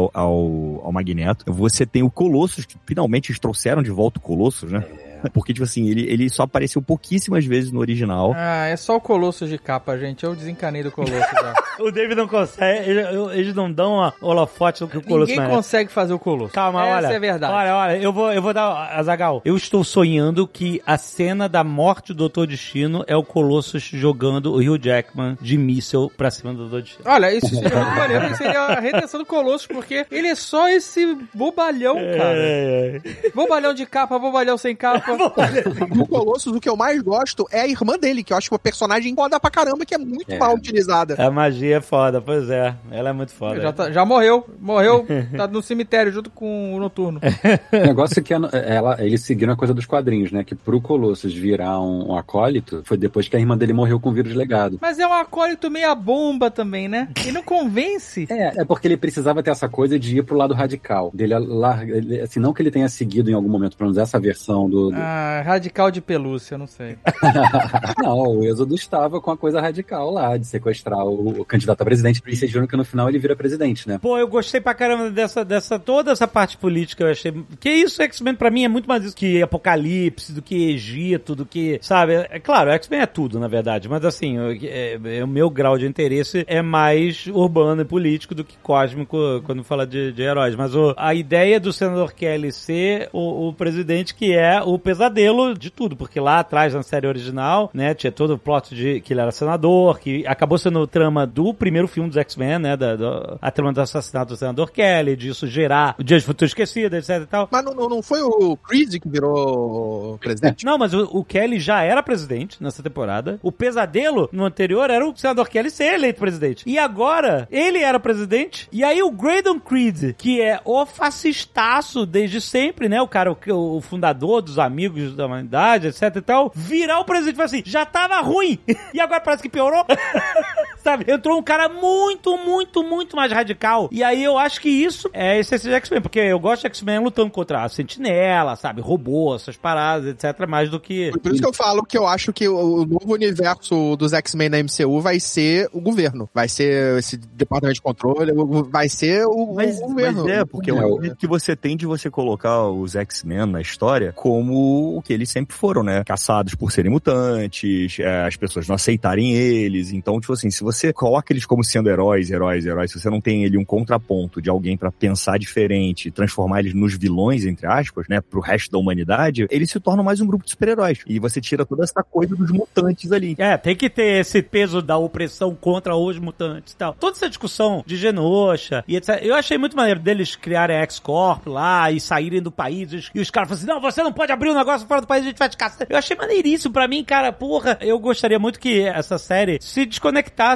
ao Magneto. Você tem o Colossus, que finalmente eles trouxeram de volta o Colossus, né? Porque, tipo assim, ele só apareceu pouquíssimas vezes no original. É só o Colossus de capa, gente. Eu desencanei do Colossus já. O David não consegue, eles não dão uma holofote que o Colossus Ninguém consegue fazer o Colossus. Calma, olha. Essa é verdade. Olha, eu vou dar, Azaghal. Eu estou sonhando que a cena da morte do Dr. Destino é o Colossus jogando o Hugh Jackman de míssel pra cima do Dr. Destino. Olha, isso seria muito maneiro. Seria a redenção do Colossus, porque ele é só esse bobalhão, cara. Bobalhão de capa, bobalhão sem capa. No Colossus, o que eu mais gosto é a irmã dele, que eu acho que é uma personagem foda pra caramba, que é muito mal utilizada. A magia é foda, pois é. Ela é muito foda. Já morreu. Morreu, tá no cemitério junto com o Noturno. O negócio é que eles seguiram a coisa dos quadrinhos, né? Que pro Colossus virar um acólito, foi depois que a irmã dele morreu com o vírus legado. Mas é um acólito meia bomba também, né? E não convence. É porque ele precisava ter essa coisa de ir pro lado radical. Dele assim, não que ele tenha seguido em algum momento, pelo menos essa versão do... Radical de pelúcia, eu não sei. Não, o Êxodo estava com a coisa radical lá, de sequestrar o candidato a presidente, e vocês viram que no final ele vira presidente, né? Pô, eu gostei pra caramba toda essa parte política, eu achei... Que isso, X-Men pra mim é muito mais isso que Apocalipse, do que Egito, do que... Sabe, é claro, X-Men é tudo, na verdade, mas assim, o meu grau de interesse é mais urbano e político do que cósmico quando fala de heróis, mas a ideia do senador Kelly ser o presidente que é o pesadelo de tudo, porque lá atrás, na série original, né, tinha todo o plot de que ele era senador, que acabou sendo trama do primeiro filme dos X-Men, né, a trama do assassinato do senador Kelly, disso gerar o Dia de Futuro Esquecido, etc e tal. Mas não foi o Creed que virou presidente? Não, mas o Kelly já era presidente nessa temporada. O pesadelo no anterior era o senador Kelly ser eleito presidente. E agora, ele era presidente, e aí o Graydon Creed, que é o fascistaço desde sempre, né, o cara, o fundador dos amigos da humanidade, etc e tal, virar o presidente e falar assim, já tava ruim, e agora parece que piorou. Sabe? Entrou um cara muito, muito, muito mais radical. E aí eu acho que isso é a essência de X-Men, porque eu gosto de X-Men lutando contra a Sentinela, sabe? Robô, essas paradas, etc, mais do que... Por isso que eu falo que eu acho que o novo universo dos X-Men na MCU vai ser o governo. Vai ser esse departamento de controle, vai ser o governo. Mas porque o jeito que você tem de você colocar os X-Men na história como o que eles sempre foram, né? Caçados por serem mutantes, as pessoas não aceitarem eles. Então, tipo assim, se você coloca eles como sendo heróis, se você não tem ali um contraponto de alguém pra pensar diferente, transformar eles nos vilões, entre aspas, né, pro resto da humanidade, eles se tornam mais um grupo de super-heróis. E você tira toda essa coisa dos mutantes ali. Tem que ter esse peso da opressão contra os mutantes e tal. Toda essa discussão de Genosha e etc. Eu achei muito maneiro deles criarem a X-Corp lá e saírem do país e os caras falam assim, não, você não pode abrir um negócio fora do país, a gente vai te caçar. Eu achei maneiríssimo pra mim, cara, porra. Eu gostaria muito que essa série se desconectasse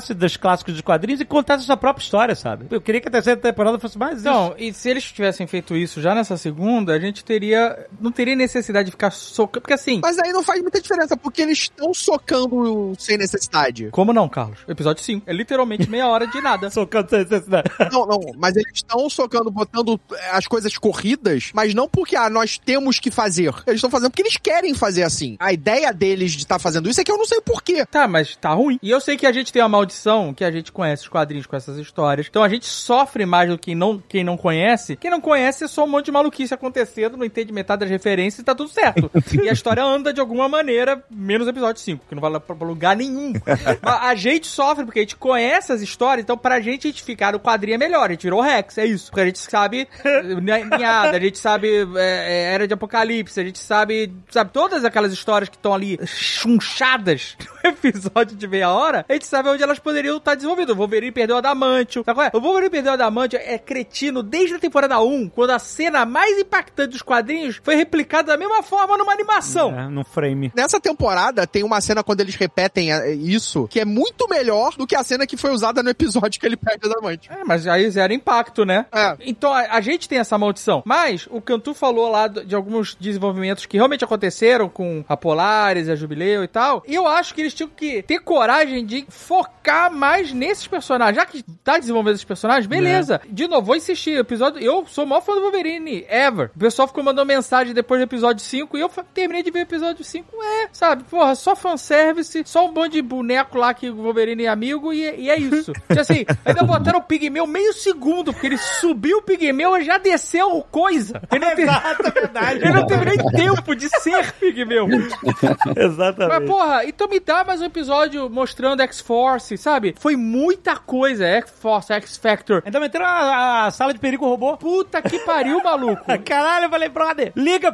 aproximasse dos clássicos dos quadrinhos e contasse a sua própria história, sabe? Eu queria que a terceira temporada fosse mais isso. Não, e se eles tivessem feito isso já nessa segunda, a gente não teria necessidade de ficar socando, porque assim... Mas aí não faz muita diferença, porque eles estão socando sem necessidade. Como não, Carlos? Episódio 5. É literalmente meia hora de nada. Socando sem necessidade. Não, mas eles estão socando, botando as coisas corridas, mas não porque, nós temos que fazer. Eles estão fazendo porque eles querem fazer assim. A ideia deles de estar fazendo isso é que eu não sei o porquê. Tá, mas tá ruim. E eu sei que a gente tem uma maldição, que a gente conhece os quadrinhos com essas histórias. Então a gente sofre mais do que quem não conhece. Quem não conhece é só um monte de maluquice acontecendo, não entende metade das referências e tá tudo certo. E a história anda de alguma maneira, menos o episódio 5, que não vai pra lugar nenhum. Mas a gente sofre porque a gente conhece as histórias, então pra gente ficar no quadrinho é melhor. A gente virou Rex, é isso. Porque a gente sabe Ninhada, a gente sabe Era de Apocalipse, a gente sabe todas aquelas histórias que estão ali chunchadas no episódio de meia hora, a gente sabe onde elas poderiam estar desenvolvidas. O Wolverine perdeu o Adamantio. Sabe qual é? O Wolverine perdeu o Adamantio é cretino desde a temporada 1, quando a cena mais impactante dos quadrinhos foi replicada da mesma forma numa animação. No frame. Nessa temporada tem uma cena quando eles repetem isso, que é muito melhor do que a cena que foi usada no episódio que ele perde o Adamantio. Mas aí zero impacto, né? Então a gente tem essa maldição. Mas o Cantu falou lá de alguns desenvolvimentos que realmente aconteceram com a Polaris, a Jubileu e tal. E eu acho que eles tinham que ter coragem de focar mais nesses personagens. Já que tá desenvolvendo esses personagens, beleza. De novo, vou insistir. Episódio, eu sou o maior fã do Wolverine, ever. O pessoal ficou mandando mensagem depois do episódio 5 e eu terminei de ver o episódio 5. Sabe? Porra, só fanservice, só um bando de boneco lá que o Wolverine é amigo e é isso. E assim, ainda botaram o Pigmeu meio segundo, porque ele subiu o Pigmeu e já desceu coisa. Ele não verdade. Ele não teve nem tempo de ser Pigmeu. Exatamente. Mas, porra, então me dá mais um episódio mostrando X-Force, sabe? Foi muita coisa. X-Force, X-Factor. Ainda meteram a sala de perigo robô. Puta que pariu, maluco. Caralho, eu falei, brother, liga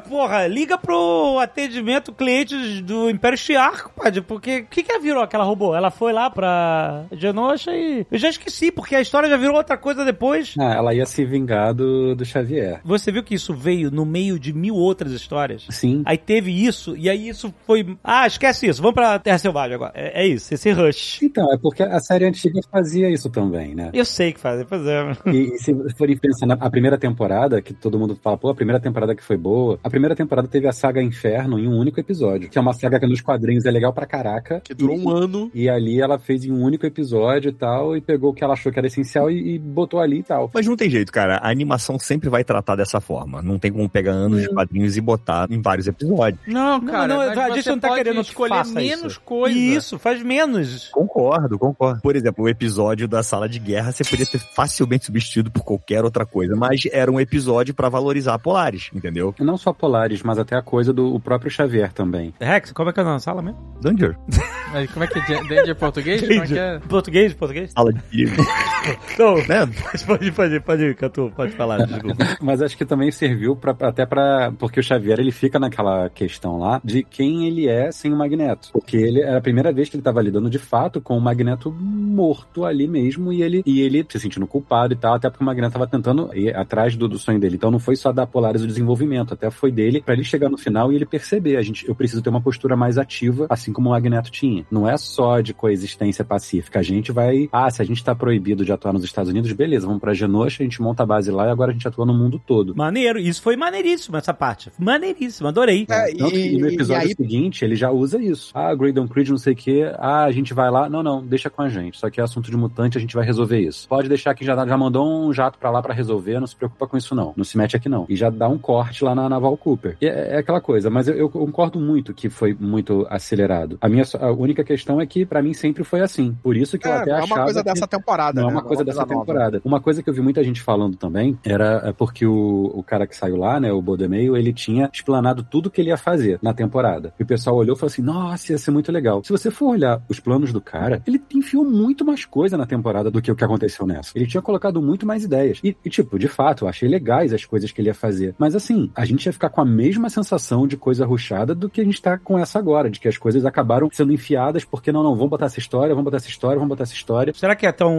pro atendimento clientes do Império Shi'ar, pode, porque o que virou aquela robô? Ela foi lá pra Genosha e eu já esqueci, porque a história já virou outra coisa depois. Ela ia se vingar do Xavier. Você viu que isso veio no meio de 1000 outras histórias? Sim. Aí teve isso, e aí isso foi... esquece isso, vamos pra Terra Selvagem agora. É isso, esse rush. Então, é porque a série antiga fazia isso também, né? Eu sei que fazia, pois é. E se forem pensar na primeira temporada, que todo mundo fala, a primeira temporada que foi boa, a primeira temporada teve a saga Inferno em um único episódio, que é uma saga que nos quadrinhos é legal pra caraca. Que durou um ano. E ali ela fez em um único episódio e tal, e pegou o que ela achou que era essencial e botou ali e tal. Mas não tem jeito, cara. A animação sempre vai tratar dessa forma. Não tem como pegar anos de quadrinhos e botar em vários episódios. Não, cara, a gente não tá querendo escolher menos coisa. Isso, faz menos. Concordo. Por exemplo, o episódio da Sala de Guerra você podia ter facilmente substituído por qualquer outra coisa, mas era um episódio pra valorizar a Polaris, entendeu? Não só a Polaris, mas até a coisa do próprio Xavier também. Rex, como é que é na sala mesmo? Danger. Como é que é? Danger português? Como é que é? Português? Sala de perigo. Não, né? Pode ir, Catu, pode falar, desculpa. Mas acho que também serviu porque o Xavier, ele fica naquela questão lá de quem ele é sem o Magneto. Porque ele era a primeira vez que ele tava lidando de fato com o Magneto morto ali mesmo e ele se sentindo culpado e tal, até porque o Magneto tava tentando ir atrás do sonho dele. Então não foi só da Polaris o desenvolvimento, até foi dele pra ele chegar no final e ele perceber, eu preciso ter uma postura mais ativa, assim como o Magneto tinha. Não é só de coexistência pacífica. A gente vai, se a gente tá proibido de atuar nos Estados Unidos, beleza, vamos pra Genosha, a gente monta a base lá e agora a gente atua no mundo todo. Maneiro, isso foi maneiríssimo, essa parte. Maneiríssimo, adorei. E no episódio seguinte, ele já usa isso. Graydon Creed, não sei o que, a gente vai lá, não, deixa com a gente. Só que é assunto de mutante, a gente vai resolver isso. Pode deixar que já mandou um jato pra lá pra resolver, não se preocupa com isso não se mete aqui não. E já dá um corte lá na Val Cooper. E é aquela coisa, mas eu concordo muito que foi muito acelerado. A única questão é que pra mim sempre foi assim. Por isso que eu até achava... Não é uma coisa dessa temporada, Não é uma coisa dessa temporada. Uma coisa que eu vi muita gente falando também era porque o cara que saiu lá, né, o Bodemeio, ele tinha explanado tudo que ele ia fazer na temporada. E o pessoal olhou e falou assim, nossa, ia ser muito legal. Se você for olhar os planos do cara, ele enfiou muito mais coisa na temporada do que o que aconteceu nessa. Ele tinha colocado muito mais ideias. E tipo, de fato, eu achei legais as coisas que ele ia fazer. Mas assim, a gente ia ficar com a mesma sensação de coisa rushada do que a gente tá com essa agora, de que as coisas acabaram sendo enfiadas porque não, vamos botar essa história. Será que é tão o sentimento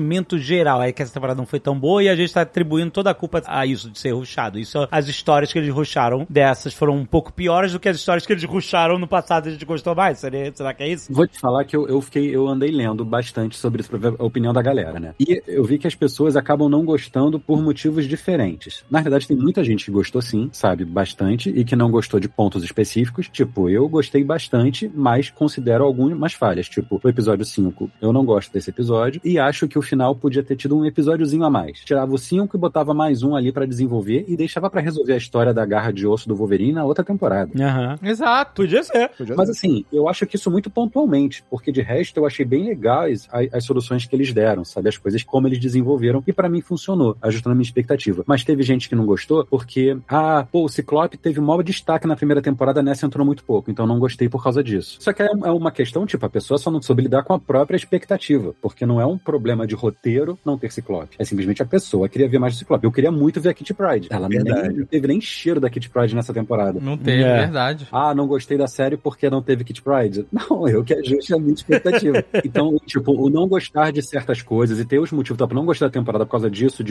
momento geral, é que essa temporada não foi tão boa e a gente tá atribuindo toda a culpa a isso, de ser rushado. Isso, as histórias que eles rusharam dessas foram um pouco piores do que as histórias que eles rusharam no passado e a gente gostou mais. Será que é isso? Vou te falar que eu andei lendo bastante sobre isso, pra ver a opinião da galera, né? E eu vi que as pessoas acabam não gostando por motivos diferentes. Na verdade, tem muita gente que gostou sim, sabe, bastante, e que não gostou de pontos específicos. Tipo, eu gostei bastante, mas considero algumas falhas. Tipo, o episódio 5, eu não gosto desse episódio, e acho que o final podia ter tido um episódiozinho a mais. Tirava o 5 e botava mais um ali pra desenvolver, e deixava pra resolver a história da garra de osso do Wolverine na outra temporada. Exato. Podia ser. Mas assim, eu acho que isso muito pontualmente, porque de resto eu achei bem legais as soluções que eles deram, sabe? As coisas como eles desenvolveram, e pra mim funcionou, ajustando a minha expectativa. Mas teve gente que não gostou, porque, o Ciclope teve um maior destaque na primeira temporada, nessa entrou muito pouco, então não gostei por causa disso. Só que é uma questão, tipo, a pessoa só não soube lidar com a própria expectativa, porque não é um problema de roteiro não ter Ciclope, é simplesmente a pessoa queria ver mais do Ciclope. Eu queria muito ver a Kitty Pryde. Ela não teve nem cheiro da Kitty Pryde nessa temporada. Não teve, verdade. Não gostei da série porque não teve Kitty Pryde. Não, eu que ajuste a minha expectativa. Então, tipo, o não gostar de certas coisas e ter os motivos pra não gostar da temporada por causa disso,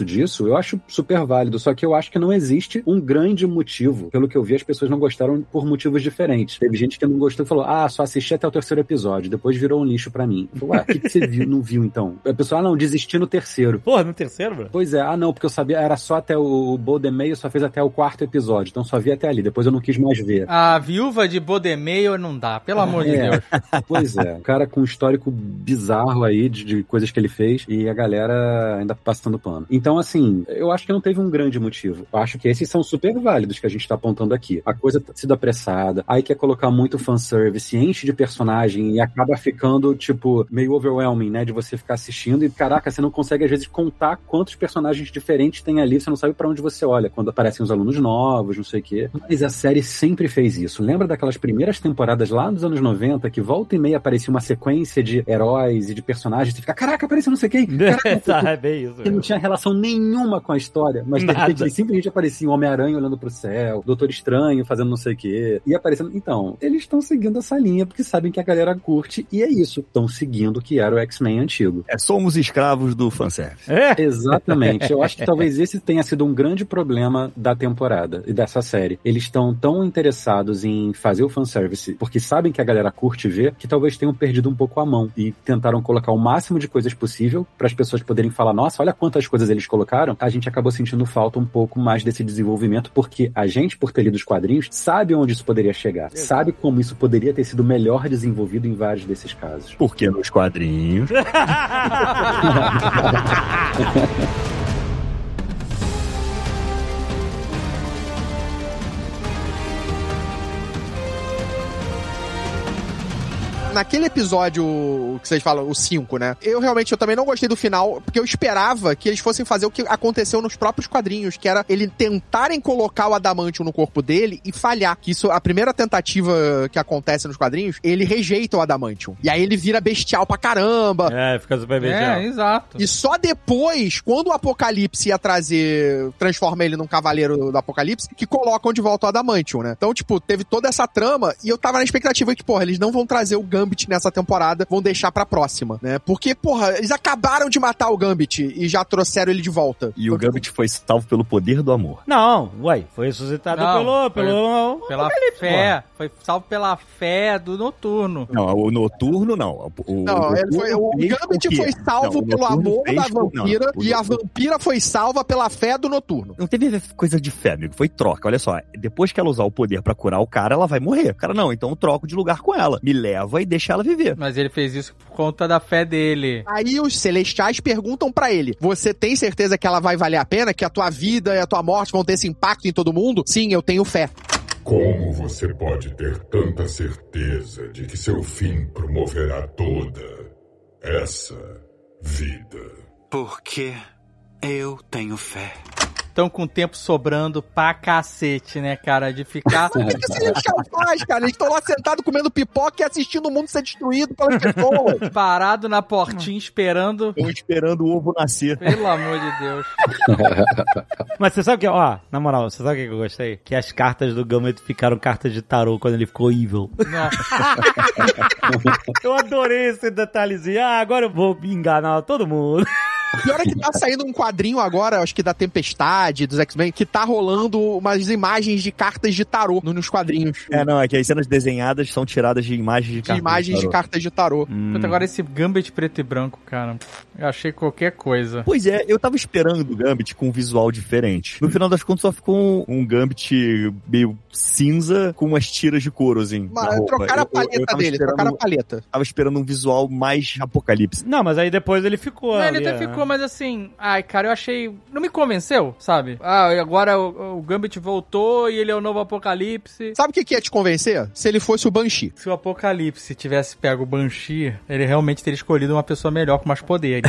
eu acho super válido. Só que eu acho que não existe um grande motivo. Pelo que eu vi, as pessoas não gostaram por motivos diferentes. Teve gente que não gostou e falou, só assisti até o 3º episódio, depois virou um lixo pra mim. Eu falei, o que você viu, não viu então? A pessoa, não, desisti no 3º. Porra, no 3º, bro? Pois é, não, porque eu sabia, era só até o Bodemeio, só fez até o 4º episódio, então só vi até ali, depois eu não quis mais ver. A viúva de Bodemeio não dá, pelo amor de Deus. Pois é, o cara com um histórico bizarro aí de coisas que ele fez e a galera ainda passando pano. Então, assim, eu acho que não teve um grande motivo. Eu acho que esses são super válidos que a gente tá apontando aqui. A coisa tá sido apressada, aí quer colocar muito fanservice, enche de personagem e acaba ficando, tipo, meio overwhelming, né, de você ficar assistindo e, caraca, você não consegue às vezes contar quantos personagens diferentes tem ali, você não sabe pra onde você olha, quando aparecem os alunos novos, não sei o quê. Mas a série sempre fez isso. Lembra daquelas primeiras temporadas lá nos anos 90, que volta e meia aparecia uma sequência de heróis e de personagens, você fica, caraca, apareceu não sei quem. É bem isso. Que não tinha relação nenhuma com a história, mas de repente simplesmente aparecia um Homem-Aranha olhando pro céu, Doutor Estranho fazendo não sei o quê, e aparecendo. Então, eles estão seguindo essa linha porque sabem que a galera curte, e é isso. Estão seguindo o que era o X-Men antigo. Somos escravos do fanservice. Exatamente. Eu acho que talvez esse tenha sido um grande problema da temporada e dessa série. Eles estão tão interessados em fazer o fanservice porque sabem que a galera curte ver, que talvez tenham perdido um pouco a mão e tentaram colocar o máximo de coisas possível para as pessoas poderem falar, nossa, olha quantas coisas eles colocaram. A gente acabou sentindo falta um pouco mais desse desenvolvimento porque a gente, por ter lido os quadrinhos, sabe onde isso poderia chegar. Sabe como isso poderia ter sido melhor desenvolvido em vários desses casos. Porque nos quadrinhos... Naquele episódio que vocês falam, o 5, né? Eu também não gostei do final, porque eu esperava que eles fossem fazer o que aconteceu nos próprios quadrinhos, que era eles tentarem colocar o Adamantium no corpo dele e falhar. Que isso, a primeira tentativa que acontece nos quadrinhos, ele rejeita o Adamantium. E aí ele vira bestial pra caramba. Fica super bestial. Exato. E só depois, quando o Apocalipse ia transforma ele num cavaleiro do Apocalipse, que colocam de volta o Adamantium, né? Então, tipo, teve toda essa trama e eu tava na expectativa que, porra, eles não vão trazer o Gambit nessa temporada, vão deixar pra próxima, né? Porque, porra, eles acabaram de matar o Gambit e já trouxeram ele de volta. E o Gambit foi salvo pelo poder do amor. Não, foi ressuscitado pela fé. Foi salvo pela fé do Noturno. Não, o Noturno não. O Gambit foi salvo pelo amor da vampira e a vampira foi salva pela fé do Noturno. Não teve coisa de fé, amigo. Foi troca. Olha só, depois que ela usar o poder pra curar o cara, ela vai morrer. O cara, não, então eu troco de lugar com ela. Me leva e deixa ela viver. Mas ele fez isso por conta da fé dele. Aí os Celestiais perguntam pra ele, você tem certeza que ela vai valer a pena? Que a tua vida e a tua morte vão ter esse impacto em todo mundo? Sim, eu tenho fé. Como você pode ter tanta certeza de que seu fim promoverá toda essa vida? Porque eu tenho fé. estão com tempo sobrando pra cacete, né, cara? De ficar... O que esse cara faz, cara? Eles estão lá sentados comendo pipoca e assistindo o mundo ser destruído pelas pessoas. Parado na portinha esperando... Estão esperando o ovo nascer. Pelo amor de Deus. Mas você sabe o que, ó, na moral, você sabe o que eu gostei? Que as cartas do Gambit ficaram cartas de tarô quando ele ficou evil. Eu adorei esse detalhezinho. Ah, agora eu vou enganar todo mundo. O pior é que tá saindo um quadrinho agora, acho que da Tempestade, dos X-Men, que tá rolando umas imagens de cartas de tarô nos quadrinhos. Não, é que as cenas desenhadas são tiradas de imagens de cartas de cartas de tarô. Puta, agora esse Gambit preto e branco, cara, eu achei qualquer coisa. Pois é, eu tava esperando o Gambit com um visual diferente. No final das contas só ficou um Gambit meio cinza com umas tiras de couro, assim. Mas trocaram a paleta dele, trocaram a paleta. Tava esperando um visual mais apocalipse. Não, mas aí depois ele ficou. Não, ele até ficou, mas assim, ai, cara, eu achei... Não me convenceu, sabe? Ah, agora o Gambit voltou e ele é o novo Apocalipse. Sabe o que ia te convencer? Se ele fosse o Banshee. Se o Apocalipse tivesse pego o Banshee, ele realmente teria escolhido uma pessoa melhor, com mais poder,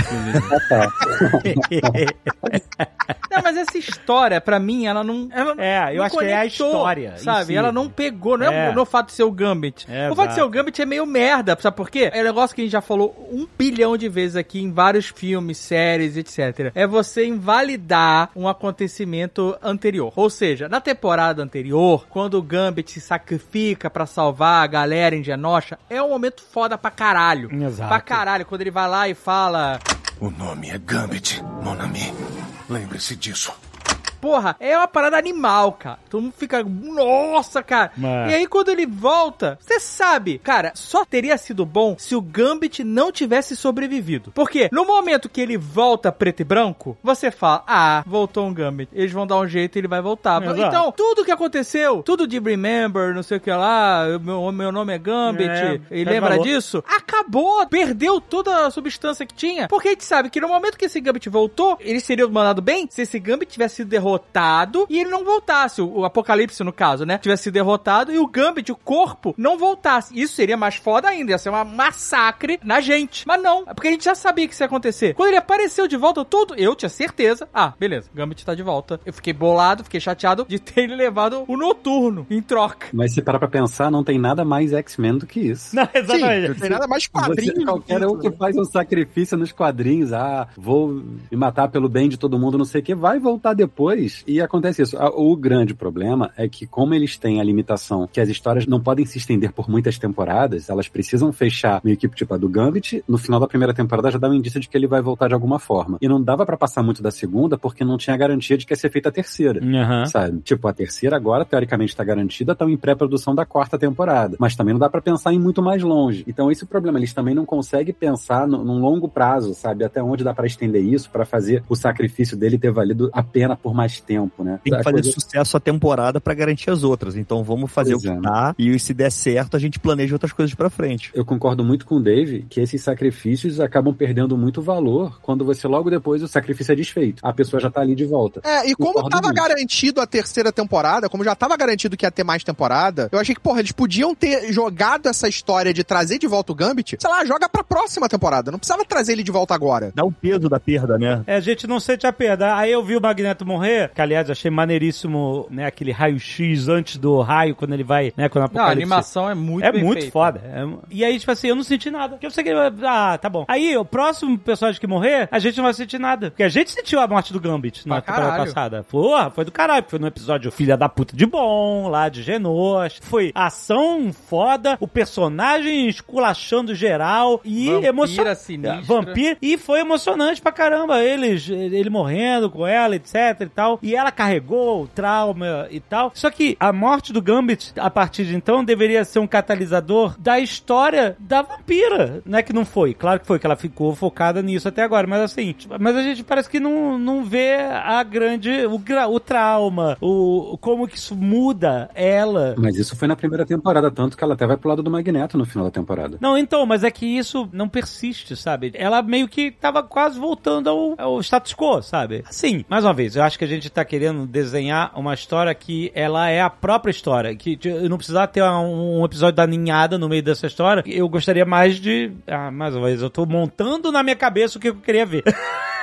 Não, mas essa história, pra mim, ela não... eu acho que é a história. Sabe? Si. Ela não pegou, não é no fato de ser o Gambit. O fato de ser o Gambit é meio merda, sabe por quê? É um negócio que a gente já falou 1 bilhão de vezes aqui em vários filmes, séries, etc. É você invalidar um acontecimento anterior. Ou seja, na temporada anterior, quando o Gambit se sacrifica pra salvar a galera em Genosha, é um momento foda pra caralho. Exato. Pra caralho, quando ele vai lá e fala... O nome é Gambit, mon ami. Lembre-se disso. Porra, é uma parada animal, cara. Todo mundo fica, nossa, cara. Mas... E aí, quando ele volta, você sabe, cara, só teria sido bom se o Gambit não tivesse sobrevivido. Porque no momento que ele volta preto e branco, você fala, voltou um Gambit. Eles vão dar um jeito e ele vai voltar. Exato. Então, tudo que aconteceu, tudo de Remember, não sei o que lá, meu nome é Gambit, e lembra disso? Acabou, perdeu toda a substância que tinha. Porque a gente sabe que no momento que esse Gambit voltou, ele seria mandado bem se esse Gambit tivesse sido derrotado e ele não voltasse, o Apocalipse no caso, né, tivesse sido derrotado e o Gambit, o corpo, não voltasse. Isso seria mais foda ainda, ia ser um massacre na gente. Mas não, porque a gente já sabia que isso ia acontecer. Quando ele apareceu de volta, eu tinha certeza, beleza, Gambit tá de volta. Eu fiquei bolado, fiquei chateado de ter ele levado o Noturno em troca. Mas se parar pra pensar, não tem nada mais X-Men do que isso. Não, exatamente. Sim, não tem nada mais quadrinho. Qualquer um que faz um sacrifício nos quadrinhos, vou me matar pelo bem de todo mundo, não sei o que, vai voltar depois. E acontece isso. O grande problema é que, como eles têm a limitação que as histórias não podem se estender por muitas temporadas, elas precisam fechar meio que tipo a do Gambit. No final da primeira temporada já dá um indício de que ele vai voltar de alguma forma. E não dava pra passar muito da segunda porque não tinha garantia de que ia ser feita a terceira. Sabe? Tipo, a terceira agora, teoricamente, tá garantida, estão em pré-produção da 4ª temporada. Mas também não dá pra pensar em muito mais longe. Então esse é o problema. Eles também não conseguem pensar num longo prazo, sabe? Até onde dá pra estender isso, pra fazer o sacrifício dele ter valido a pena por mais tempo, né? Tem que fazer sucesso a temporada pra garantir as outras. Então vamos fazer o que dá e se der certo a gente planeja outras coisas pra frente. Eu concordo muito com o Dave que esses sacrifícios acabam perdendo muito valor quando você logo depois o sacrifício é desfeito. A pessoa já tá ali de volta. E como tava garantido a terceira temporada, como já tava garantido que ia ter mais temporada, eu achei que, eles podiam ter jogado essa história de trazer de volta o Gambit, sei lá, joga pra próxima temporada. Não precisava trazer ele de volta agora. Dá o peso da perda, né? A gente não sente a perda. Aí eu vi o Magneto morrer, que aliás achei maneiríssimo, né, aquele raio-x antes do raio, quando ele vai, né, quando o Apocalipse... Não, a animação é muito bem muito feita. Foda. E aí, tipo assim, eu não senti nada. Porque eu sei que tá bom. Aí, o próximo personagem que morrer, a gente não vai sentir nada. Porque a gente sentiu a morte do Gambit na temporada passada. Porra, foi do caralho. Foi no episódio Filha da Puta de Bom, lá de Genosha. Foi ação foda, o personagem esculachando geral e emocionante. Vampira. E foi emocionante pra caramba. Ele morrendo com ela, etc e tal. E ela carregou o trauma e tal. Só que a morte do Gambit, a partir de então, deveria ser um catalisador da história da vampira. Não é que não foi. Claro que foi, que ela ficou focada nisso até agora. Mas assim, mas a gente parece que não vê a grande... O trauma, como que isso muda ela. Mas isso foi na primeira temporada, tanto que ela até vai pro lado do Magneto no final da temporada. Não, então, mas é que isso não persiste, sabe? Ela meio que tava quase voltando ao status quo, sabe? Assim, mais uma vez, eu acho que a gente tá querendo desenhar uma história que ela é a própria história, que eu não precisava ter um episódio da ninhada no meio dessa história. Eu gostaria mais de... mais uma vez, eu tô montando na minha cabeça o que eu queria ver.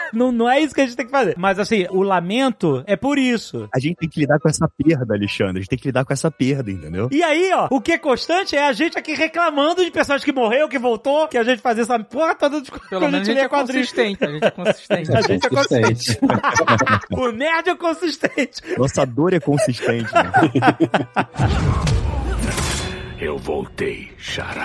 Não é isso que a gente tem que fazer. Mas assim, o lamento é por isso. A gente tem que lidar com essa perda, Alexandre. A gente tem que lidar com essa perda, entendeu? E aí, ó, o que é constante é a gente aqui reclamando de personagem que morreu, que voltou, que a gente fazia essa porra toda de Pelo menos a gente é consistente. A gente é consistente. A gente é consistente. O nerd é consistente. Nossa dor é consistente, né? Eu voltei, Xará.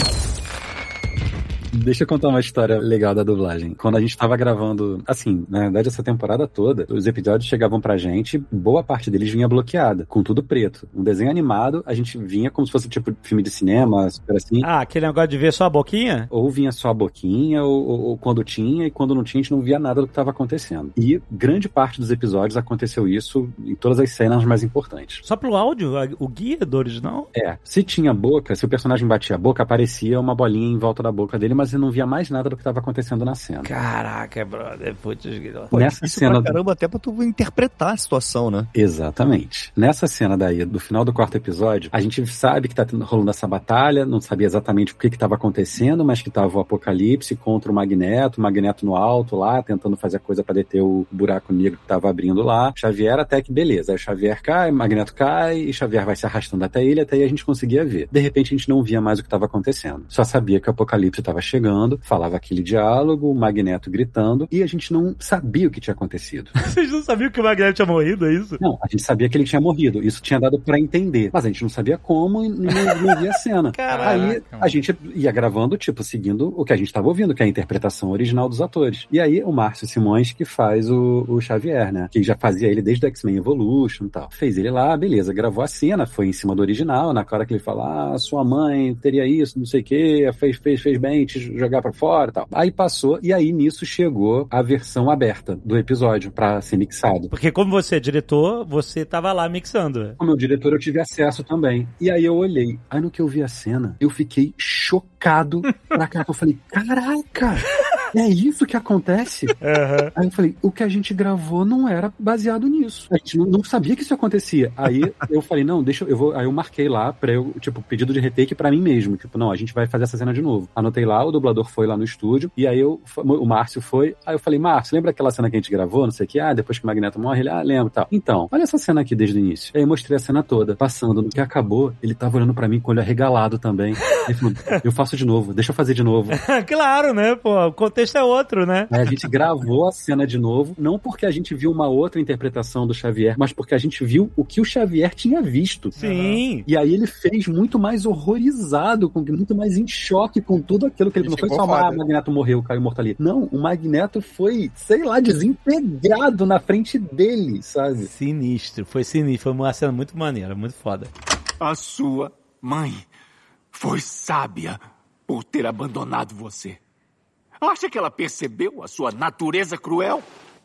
Deixa eu contar uma história legal da dublagem. Quando a gente tava gravando, assim, na verdade essa temporada toda, os episódios chegavam pra gente, boa parte deles vinha bloqueada, com tudo preto. Um desenho animado, a gente vinha como se fosse tipo filme de cinema, super assim. Ah, aquele negócio de ver só a boquinha? Ou vinha só a boquinha, ou quando tinha, e quando não tinha, a gente não via nada do que tava acontecendo. E grande parte dos episódios aconteceu isso em todas as cenas mais importantes. Só pro áudio? O guia do original? É. Se tinha boca, se o personagem batia a boca, aparecia uma bolinha em volta da boca dele, mas eu não via mais nada do que estava acontecendo na cena. Caraca, brother. Putz, nessa isso cena pra caramba, até pra tu interpretar a situação, né? Exatamente. Nessa cena daí, do final do quarto episódio, a gente sabe que tá rolando essa batalha, não sabia exatamente o que estava acontecendo, mas que tava o Apocalipse contra o Magneto no alto lá, tentando fazer a coisa pra deter o buraco negro que tava abrindo lá. Xavier até que beleza. Aí o Xavier cai, Magneto cai, e Xavier vai se arrastando até ele, até aí a gente conseguia ver. De repente a gente não via mais o que estava acontecendo. Só sabia que o Apocalipse estava chegando, falava aquele diálogo, o Magneto gritando, e a gente não sabia o que tinha acontecido. Vocês não sabiam que o Magneto tinha morrido, é isso? Não, a gente sabia que ele tinha morrido. Isso tinha dado pra entender. Mas a gente não sabia como e não via a cena. Caraca. Aí a gente ia gravando, tipo, seguindo o que a gente tava ouvindo, que é a interpretação original dos atores. E aí o Márcio Simões, que faz o Xavier, né? Que já fazia ele desde o X-Men Evolution e tal. Fez ele lá, beleza, gravou a cena, foi em cima do original, na hora que ele fala, sua mãe teria isso, não sei o quê, fez bem te jogar pra fora e tal. Aí passou, e aí nisso chegou a versão aberta do episódio pra ser mixado. Porque como você é diretor, você tava lá mixando. Como diretor, eu tive acesso também. E aí eu olhei. Aí no que eu vi a cena, eu fiquei chocado pra cá. Eu falei, caraca! É isso que acontece? Uhum. Aí eu falei, o que a gente gravou não era baseado nisso. A gente não sabia que isso acontecia. Aí eu falei, não, aí eu marquei lá pra eu, tipo, pedido de retake pra mim mesmo. Tipo, não, a gente vai fazer essa cena de novo. Anotei lá, o dublador foi lá no estúdio, e aí o Márcio foi, aí eu falei, Márcio, lembra aquela cena que a gente gravou, não sei o que, depois que o Magneto morre, ele, lembro e tal. Então, olha essa cena aqui desde o início. Aí eu mostrei a cena toda, passando, no que acabou, ele tava olhando pra mim com o olho arregalado também. Ele falou, eu faço de novo, deixa eu fazer de novo. Claro, né, pô, o contexto é outro, né? Aí a gente gravou a cena de novo, não porque a gente viu uma outra interpretação do Xavier, mas porque a gente viu o que o Xavier tinha visto. Sim. E aí ele fez muito mais horrorizado, muito mais em choque com tudo aquilo que ele não foi só, o Magneto morreu, caiu morto ali. Não, o Magneto foi, sei lá, desintegrado na frente dele, sabe? Sinistro, foi uma cena muito maneira, muito foda. A sua mãe foi sábia por ter abandonado você. Acha que ela percebeu a sua natureza cruel?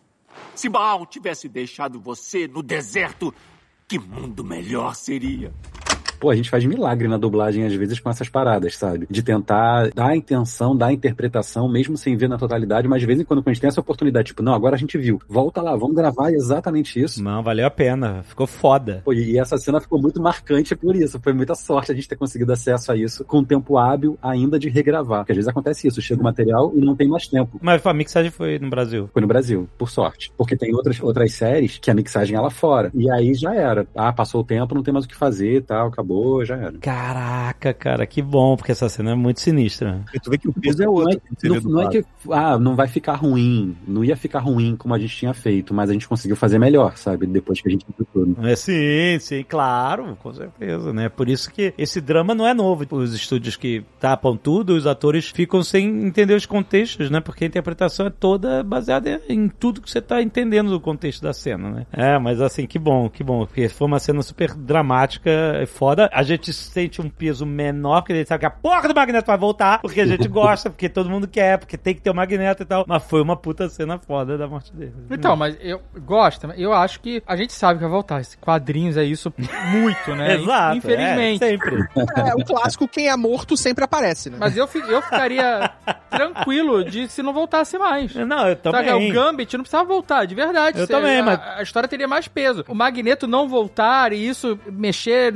Se Baal tivesse deixado você no deserto, que mundo melhor seria? Pô, a gente faz milagre na dublagem, às vezes, com essas paradas, sabe? De tentar dar a intenção, dar a interpretação, mesmo sem ver na totalidade, mas de vez em quando a gente tem essa oportunidade, tipo, não, agora a gente viu, volta lá, vamos gravar exatamente isso. Não, valeu a pena, ficou foda. Pô, e essa cena ficou muito marcante por isso, foi muita sorte a gente ter conseguido acesso a isso com tempo hábil ainda de regravar, porque às vezes acontece isso, chega o material e não tem mais tempo. Mas a mixagem foi no Brasil? Foi no Brasil, por sorte, porque tem outras séries que a mixagem é lá fora, e aí já era, passou o tempo, não tem mais o que fazer e tal, acabou, já era. Caraca, cara, que bom, porque essa cena é muito sinistra. E tu vê que o peso é outro. Não é que, não vai ficar ruim, não ia ficar ruim como a gente tinha feito, mas a gente conseguiu fazer melhor, sabe, depois que a gente viu tudo. Sim, claro, com certeza, né, por isso que esse drama não é novo, os estúdios que tapam tudo, os atores ficam sem entender os contextos, né, porque a interpretação é toda baseada em tudo que você tá entendendo do contexto da cena, né. Mas assim, que bom, porque foi uma cena super dramática, foda, a gente sente um peso menor, porque a gente sabe que a porra do Magneto vai voltar, porque a gente gosta, porque todo mundo quer, porque tem que ter o Magneto e tal. Mas foi uma puta cena foda da morte dele. Então, mas eu gosto, eu acho que a gente sabe que vai voltar. Esses quadrinhos é isso muito, né? Exato. Infelizmente. Sempre. O clássico, quem é morto sempre aparece, né? Mas eu ficaria tranquilo de se não voltasse mais. Não, eu também. Sabe, o Gambit não precisava voltar, de verdade. Eu também, mas a história teria mais peso. O Magneto não voltar e isso mexer no Xavier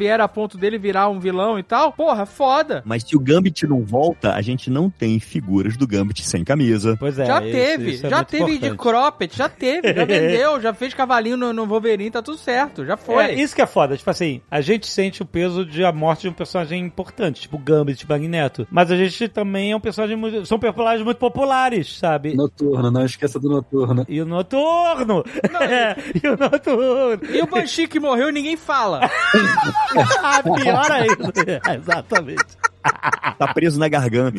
Xavier a ponto dele virar um vilão e tal, porra, foda. Mas se o Gambit não volta, a gente não tem figuras do Gambit sem camisa. Pois é. Já teve de cropped, já vendeu, já fez cavalinho no Wolverine, tá tudo certo, já foi. Isso que é foda, tipo assim, a gente sente o peso de a morte de um personagem importante, tipo Gambit, tipo Magneto, mas a gente também é um personagem muito, são personagens muito populares, sabe? Noturno, não esqueça do Noturno. E o Noturno! E o Noturno! E o Banshee que morreu e ninguém fala. Pior ainda. Exatamente. Tá preso na garganta.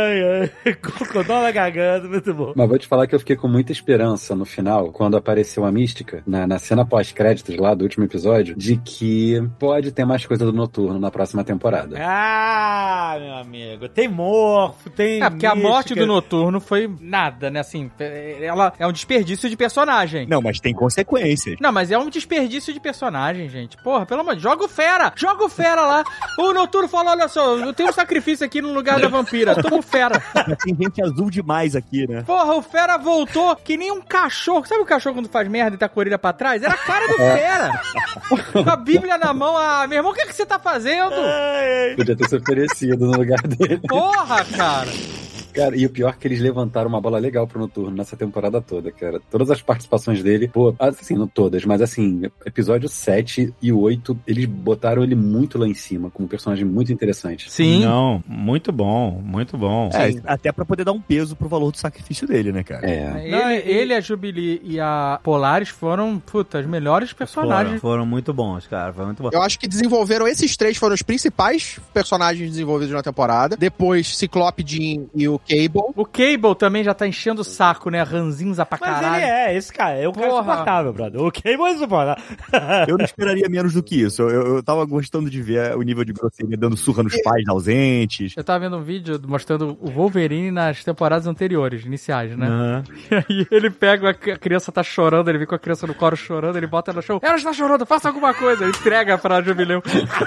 Com dó na garganta, muito bom. Mas vou te falar que eu fiquei com muita esperança no final, quando apareceu a Mística, na cena pós-créditos lá do último episódio, de que pode ter mais coisa do Noturno na próxima temporada. Ah, meu amigo, tem Morfo, tem porque a morte do Noturno foi nada, né, assim, ela é um desperdício de personagem. Não, mas tem consequências. Não, mas é um desperdício de personagem, gente. Porra, pelo amor de Deus, joga o Fera lá. O Noturno falou, olha só, eu tenho um sacrifício aqui no lugar da vampira, toma o Fera. Tem gente azul demais aqui, né? Porra, o Fera voltou que nem um cachorro. Sabe o cachorro quando faz merda e tá com a orelha pra trás? Era a cara do Fera. Com a Bíblia na mão. Ah, meu irmão, o que você tá fazendo? Podia ter se oferecido no lugar dele. Porra, cara. Cara, e o pior é que eles levantaram uma bola legal pro Noturno nessa temporada toda, cara. Todas as participações dele, pô, assim, não todas, mas assim, episódio 7 e 8, eles botaram ele muito lá em cima, como um personagem muito interessante. Sim. Não, muito bom, muito bom. Até pra poder dar um peso pro valor do sacrifício dele, né, cara? Ele, a Jubilee e a Polaris foram, as melhores personagens. Foram muito bons, cara, foi muito bom. Eu acho que desenvolveram esses três, foram os principais personagens desenvolvidos na temporada. Depois, Ciclope, Jean e o Cable. O Cable também já tá enchendo o saco, né? Ranzinza pra caralho. Mas ele esse cara é um cara insuportável, brother. O Cable é insuportável. Eu não esperaria menos do que isso. Eu tava gostando de ver o nível de grosseria dando surra nos pais ausentes. Eu tava vendo um vídeo mostrando o Wolverine nas temporadas anteriores, iniciais, né? Uhum. E aí ele pega, a criança tá chorando, ele vê com a criança no coro chorando, ele bota ela no chão. Ela está chorando, faça alguma coisa. Ele entrega pra Jubileu.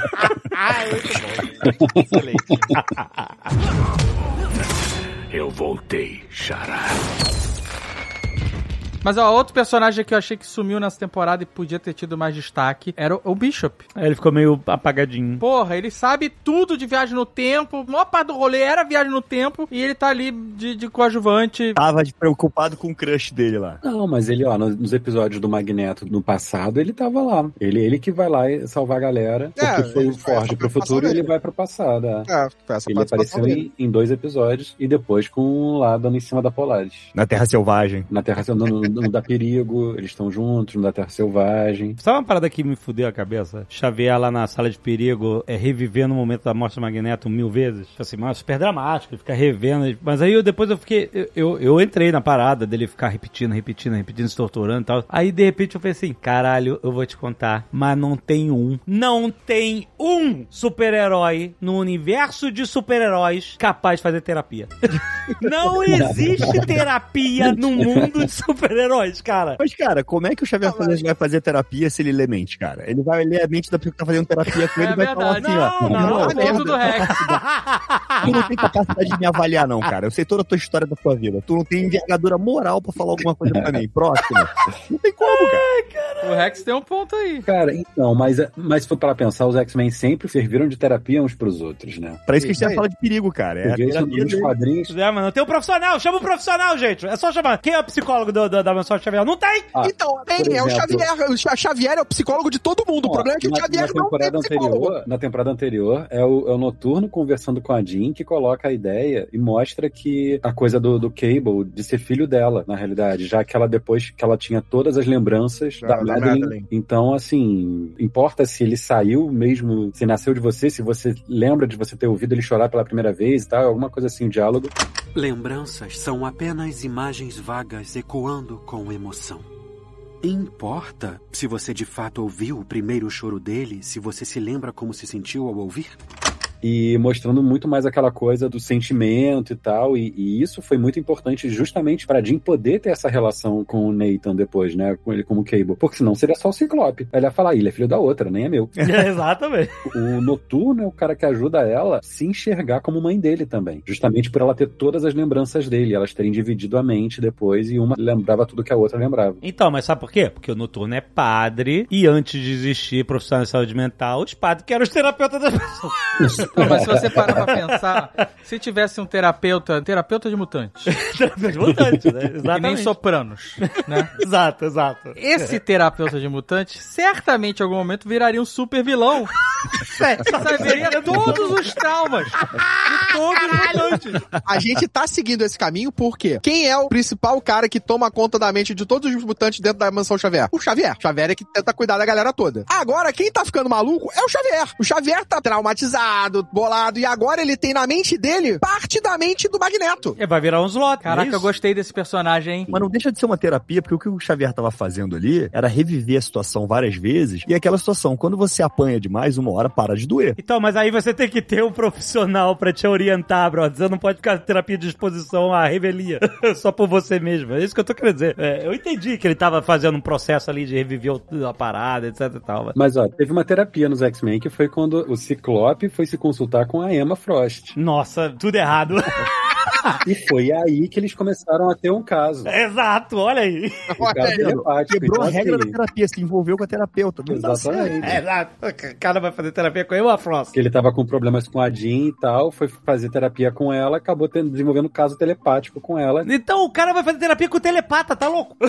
Muito bom. Excelente. Eu voltei, Xará. Mas, outro personagem que eu achei que sumiu nessa temporada e podia ter tido mais destaque era o Bishop. Ele ficou meio apagadinho. Porra, ele sabe tudo de viagem no tempo. A maior parte do rolê era viagem no tempo e ele tá ali de coadjuvante. Tava preocupado com o crush dele lá. Não, mas ele, nos episódios do Magneto no passado, ele tava lá. Ele que vai lá salvar a galera. Porque foi o Forge pro futuro e ele vai pro passado. Ele apareceu em 2 episódios e depois com lá dando em cima da Polaris. Na Terra Selvagem. Na Terra Selvagem. Não dá perigo, eles estão juntos, não dá Terra Selvagem. Sabe uma parada que me fudeu a cabeça? Xavier lá na sala de perigo revivendo o momento da morte do Magneto 1000 vezes. Assim, super dramático, ele fica revendo. Mas aí depois eu fiquei. Eu entrei na parada dele ficar repetindo, se torturando e tal. Aí de repente eu falei assim: caralho, eu vou te contar, mas não tem um super-herói no universo de super-heróis capaz de fazer terapia. Não existe terapia no mundo de super-heróis, cara. Mas, cara, como é que o Xavier vai fazer terapia se ele lê mente, cara? Ele vai ler a mente da pessoa que tá fazendo terapia com ele e vai falar assim, Não, tudo do Rex. Tu não tem capacidade de me avaliar, não, cara. Eu sei toda a tua história da tua vida. Tu não tem envergadura moral pra falar alguma coisa pra mim. Próximo. Não tem como, cara. O Rex tem um ponto aí. Cara, então, mas se for para pensar, os X-Men sempre serviram de terapia uns pros outros, né? Pra isso que a gente fala de perigo, cara. É a terapia dos quadrinhos. Mas não tem um profissional. Chama um profissional, gente. É só chamar. Quem é o psicólogo da Mansão Xavier? Não tem! Então, é o Xavier. O Xavier é o psicólogo de todo mundo. O problema é que o Xavier não tem psicólogo. Na temporada anterior, é o Noturno conversando com a Jean que coloca a ideia e mostra que a coisa do Cable, de ser filho dela, na realidade, já que ela depois que ela tinha todas as lembranças da Madeline. Então, assim, importa se ele saiu mesmo, se nasceu de você, se você lembra de você ter ouvido ele chorar pela primeira vez e tal, alguma coisa assim, um diálogo. Lembranças são apenas imagens vagas ecoando com emoção. Importa se você de fato ouviu o primeiro choro dele, se você se lembra como se sentiu ao ouvir? e mostrando muito mais aquela coisa do sentimento e tal, e isso foi muito importante justamente pra Jean poder ter essa relação com o Nathan depois, né, com ele como Cable, porque senão seria só o Ciclope. Aí ele ia falar, ele é filho da outra, nem é meu. Exatamente. O Noturno é o cara que ajuda ela a se enxergar como mãe dele também, justamente por ela ter todas as lembranças dele, elas terem dividido a mente depois, e uma lembrava tudo que a outra lembrava. Então, mas sabe por quê? Porque o Noturno é padre, e antes de existir profissional de saúde mental, os padres que eram os terapeutas das pessoas. Não, mas se você parar pra pensar, se tivesse um terapeuta de mutantes. Terapeuta de mutantes, né? Exatamente. Que nem Sopranos, né? Exato. Esse terapeuta de mutantes, certamente em algum momento viraria um super vilão. Saberia todos os traumas de todos os mutantes. A gente tá seguindo esse caminho porque quem é o principal cara que toma conta da mente de todos os mutantes dentro da mansão Xavier? O Xavier. O Xavier é que tenta cuidar da galera toda. Agora, quem tá ficando maluco é o Xavier. O Xavier tá traumatizado, bolado, e agora ele tem na mente dele parte da mente do Magneto. Vai virar um slot. Caraca, eu gostei desse personagem, hein? Mas não deixa de ser uma terapia, porque o que o Xavier tava fazendo ali era reviver a situação várias vezes, e aquela situação, quando você apanha demais, uma hora para de doer. Então, mas aí você tem que ter um profissional pra te orientar, brother. Você não pode ficar terapia de exposição à revelia só por você mesmo. É isso que eu tô querendo dizer. Eu entendi que ele tava fazendo um processo ali de reviver a parada, etc e tal. Mas, ó, teve uma terapia nos X-Men que foi quando o Ciclope foi se consultar com a Emma Frost. Nossa, tudo errado. E foi aí que eles começaram a ter um caso. Exato, olha aí. Quebrou a regra da terapia, se envolveu com a terapeuta. Exatamente. Exato. O cara vai fazer terapia com Emma Frost. Que ele tava com problemas com a Jean e tal, foi fazer terapia com ela, acabou desenvolvendo um caso telepático com ela. Então o cara vai fazer terapia com o telepata, tá louco?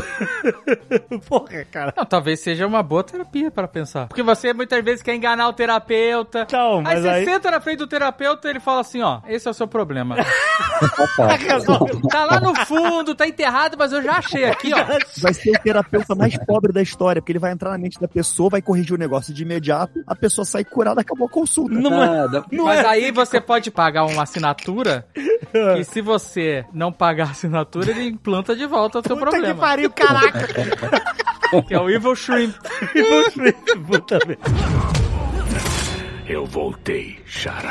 Porra, cara. Não, talvez seja uma boa terapia para pensar. Porque você muitas vezes quer enganar o terapeuta. Então, mas aí você senta na frente do terapeuta e ele fala assim, ó, esse é o seu problema. Tá lá no fundo, tá enterrado, mas eu já achei aqui, ó. Vai ser o terapeuta mais pobre da história, porque ele vai entrar na mente da pessoa, vai corrigir o negócio de imediato, a pessoa sai curada, acabou a consulta. Mas aí você pode pagar uma assinatura, que se você não pagar a assinatura, ele implanta de volta o seu problema. Que pariu, caraca! Que é o Evil Shrimp. Evil Shrimp, puta merda. Eu voltei, Xará.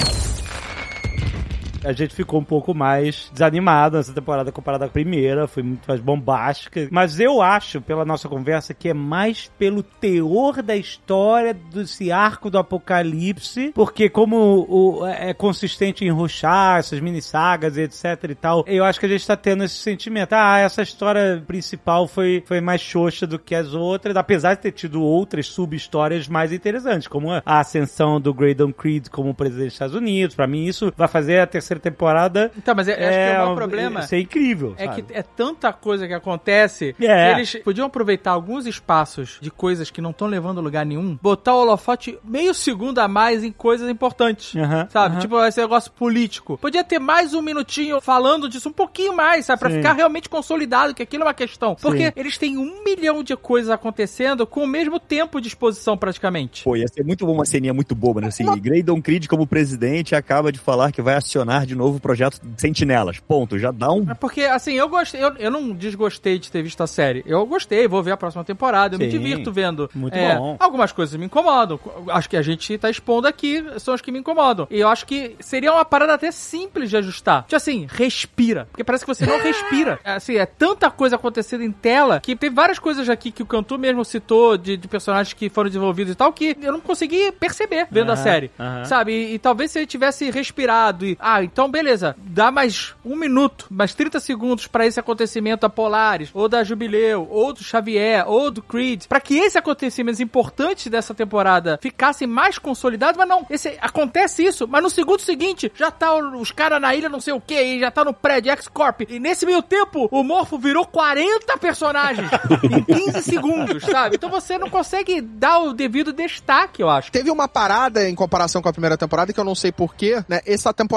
A gente ficou um pouco mais desanimado nessa temporada comparada com a primeira, foi muito mais bombástica. Mas eu acho, pela nossa conversa, que é mais pelo teor da história desse arco do Apocalipse, porque como é consistente em rushar essas mini-sagas e etc e tal, eu acho que a gente tá tendo esse sentimento. Essa história principal foi mais xoxa do que as outras, apesar de ter tido outras sub-histórias mais interessantes, como a ascensão do Graydon Creed como presidente dos Estados Unidos. Pra mim, isso vai fazer a terceira temporada. Então, mas eu acho que o maior problema isso é incrível, é sabe? que é tanta coisa que acontece que eles podiam aproveitar alguns espaços de coisas que não estão levando a lugar nenhum, botar o holofote meio segundo a mais em coisas importantes, sabe? Tipo esse negócio político. Podia ter mais um minutinho falando disso, um pouquinho mais, sabe? Pra ficar realmente consolidado que aquilo é uma questão. Porque eles têm 1 milhão de coisas acontecendo com o mesmo tempo de exposição praticamente. Pô, ia ser muito bom, uma ceninha muito boba, né? Assim, Graydon Creed como presidente acaba de falar que vai acionar de novo o projeto Sentinelas. Ponto. Já dá um... Porque, assim, eu gostei, eu não desgostei de ter visto a série. Eu gostei, vou ver a próxima temporada. Eu me divirto vendo. Muito bom. Algumas coisas me incomodam. Acho que a gente tá expondo aqui são as que me incomodam. E eu acho que seria uma parada até simples de ajustar. Tipo assim, respira. Porque parece que você não respira. Assim, é tanta coisa acontecendo em tela que tem várias coisas aqui que o Cantu mesmo citou de personagens que foram desenvolvidos e tal que eu não consegui perceber vendo a série. Sabe? E talvez se ele tivesse respirado e... então beleza, dá mais 1 minuto, mais 30 segundos pra esse acontecimento da Polaris, ou da Jubileu, ou do Xavier, ou do Creed, pra que esses acontecimentos importantes dessa temporada ficassem mais consolidados, mas não, acontece isso, mas no segundo seguinte, já tá os caras na ilha não sei o que, e já tá no prédio X-Corp, e nesse meio tempo, o Morpho virou 40 personagens em 15 segundos, sabe? Então você não consegue dar o devido destaque, eu acho. Teve uma parada em comparação com a primeira temporada, que eu não sei porquê, né? Essa temporada tem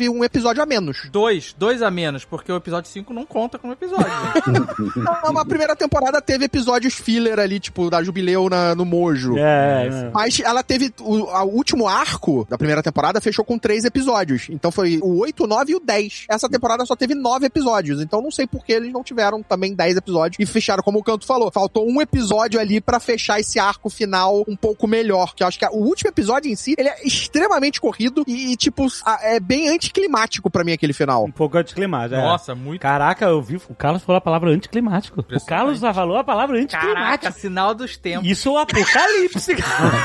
teve um episódio a menos. Dois a menos, porque o episódio 5 não conta como episódio. Não, a primeira temporada teve episódios filler ali, tipo, da Jubileu no Mojo. Mas ela teve, o último arco da primeira temporada fechou com 3 episódios. Então foi o 8, o 9 e o 10. Essa temporada só teve 9 episódios. Então não sei por que eles não tiveram também 10 episódios e fecharam, como o Canto falou. Faltou um episódio ali pra fechar esse arco final um pouco melhor. Que eu acho que o último episódio em si, ele é extremamente corrido e tipo, é bem anticlimático pra mim aquele final. Um pouco anticlimático, Nossa, muito. Caraca, eu vi, o Carlos falou a palavra anticlimático. O Carlos já falou a palavra anticlimático. Caraca, sinal dos tempos. Isso é o apocalipse,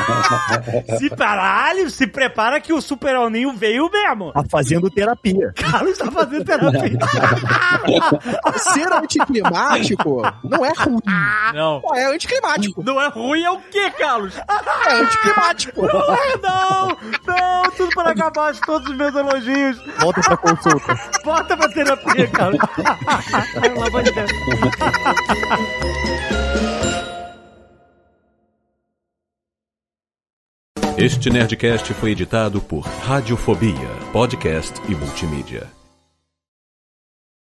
cara. Se prepara que o Super Alninho veio mesmo. Tá fazendo terapia. Carlos tá fazendo terapia. Ser anticlimático não é ruim. Não. Pô, é anticlimático. Não é ruim, é o quê, Carlos? É anticlimático. Não, tudo para acabar, todos os meus elogios. Volta pra consulta. Volta pra terapia, Carlos. Pelo amor de Deus. Este Nerdcast foi editado por Radiofobia, podcast e multimídia.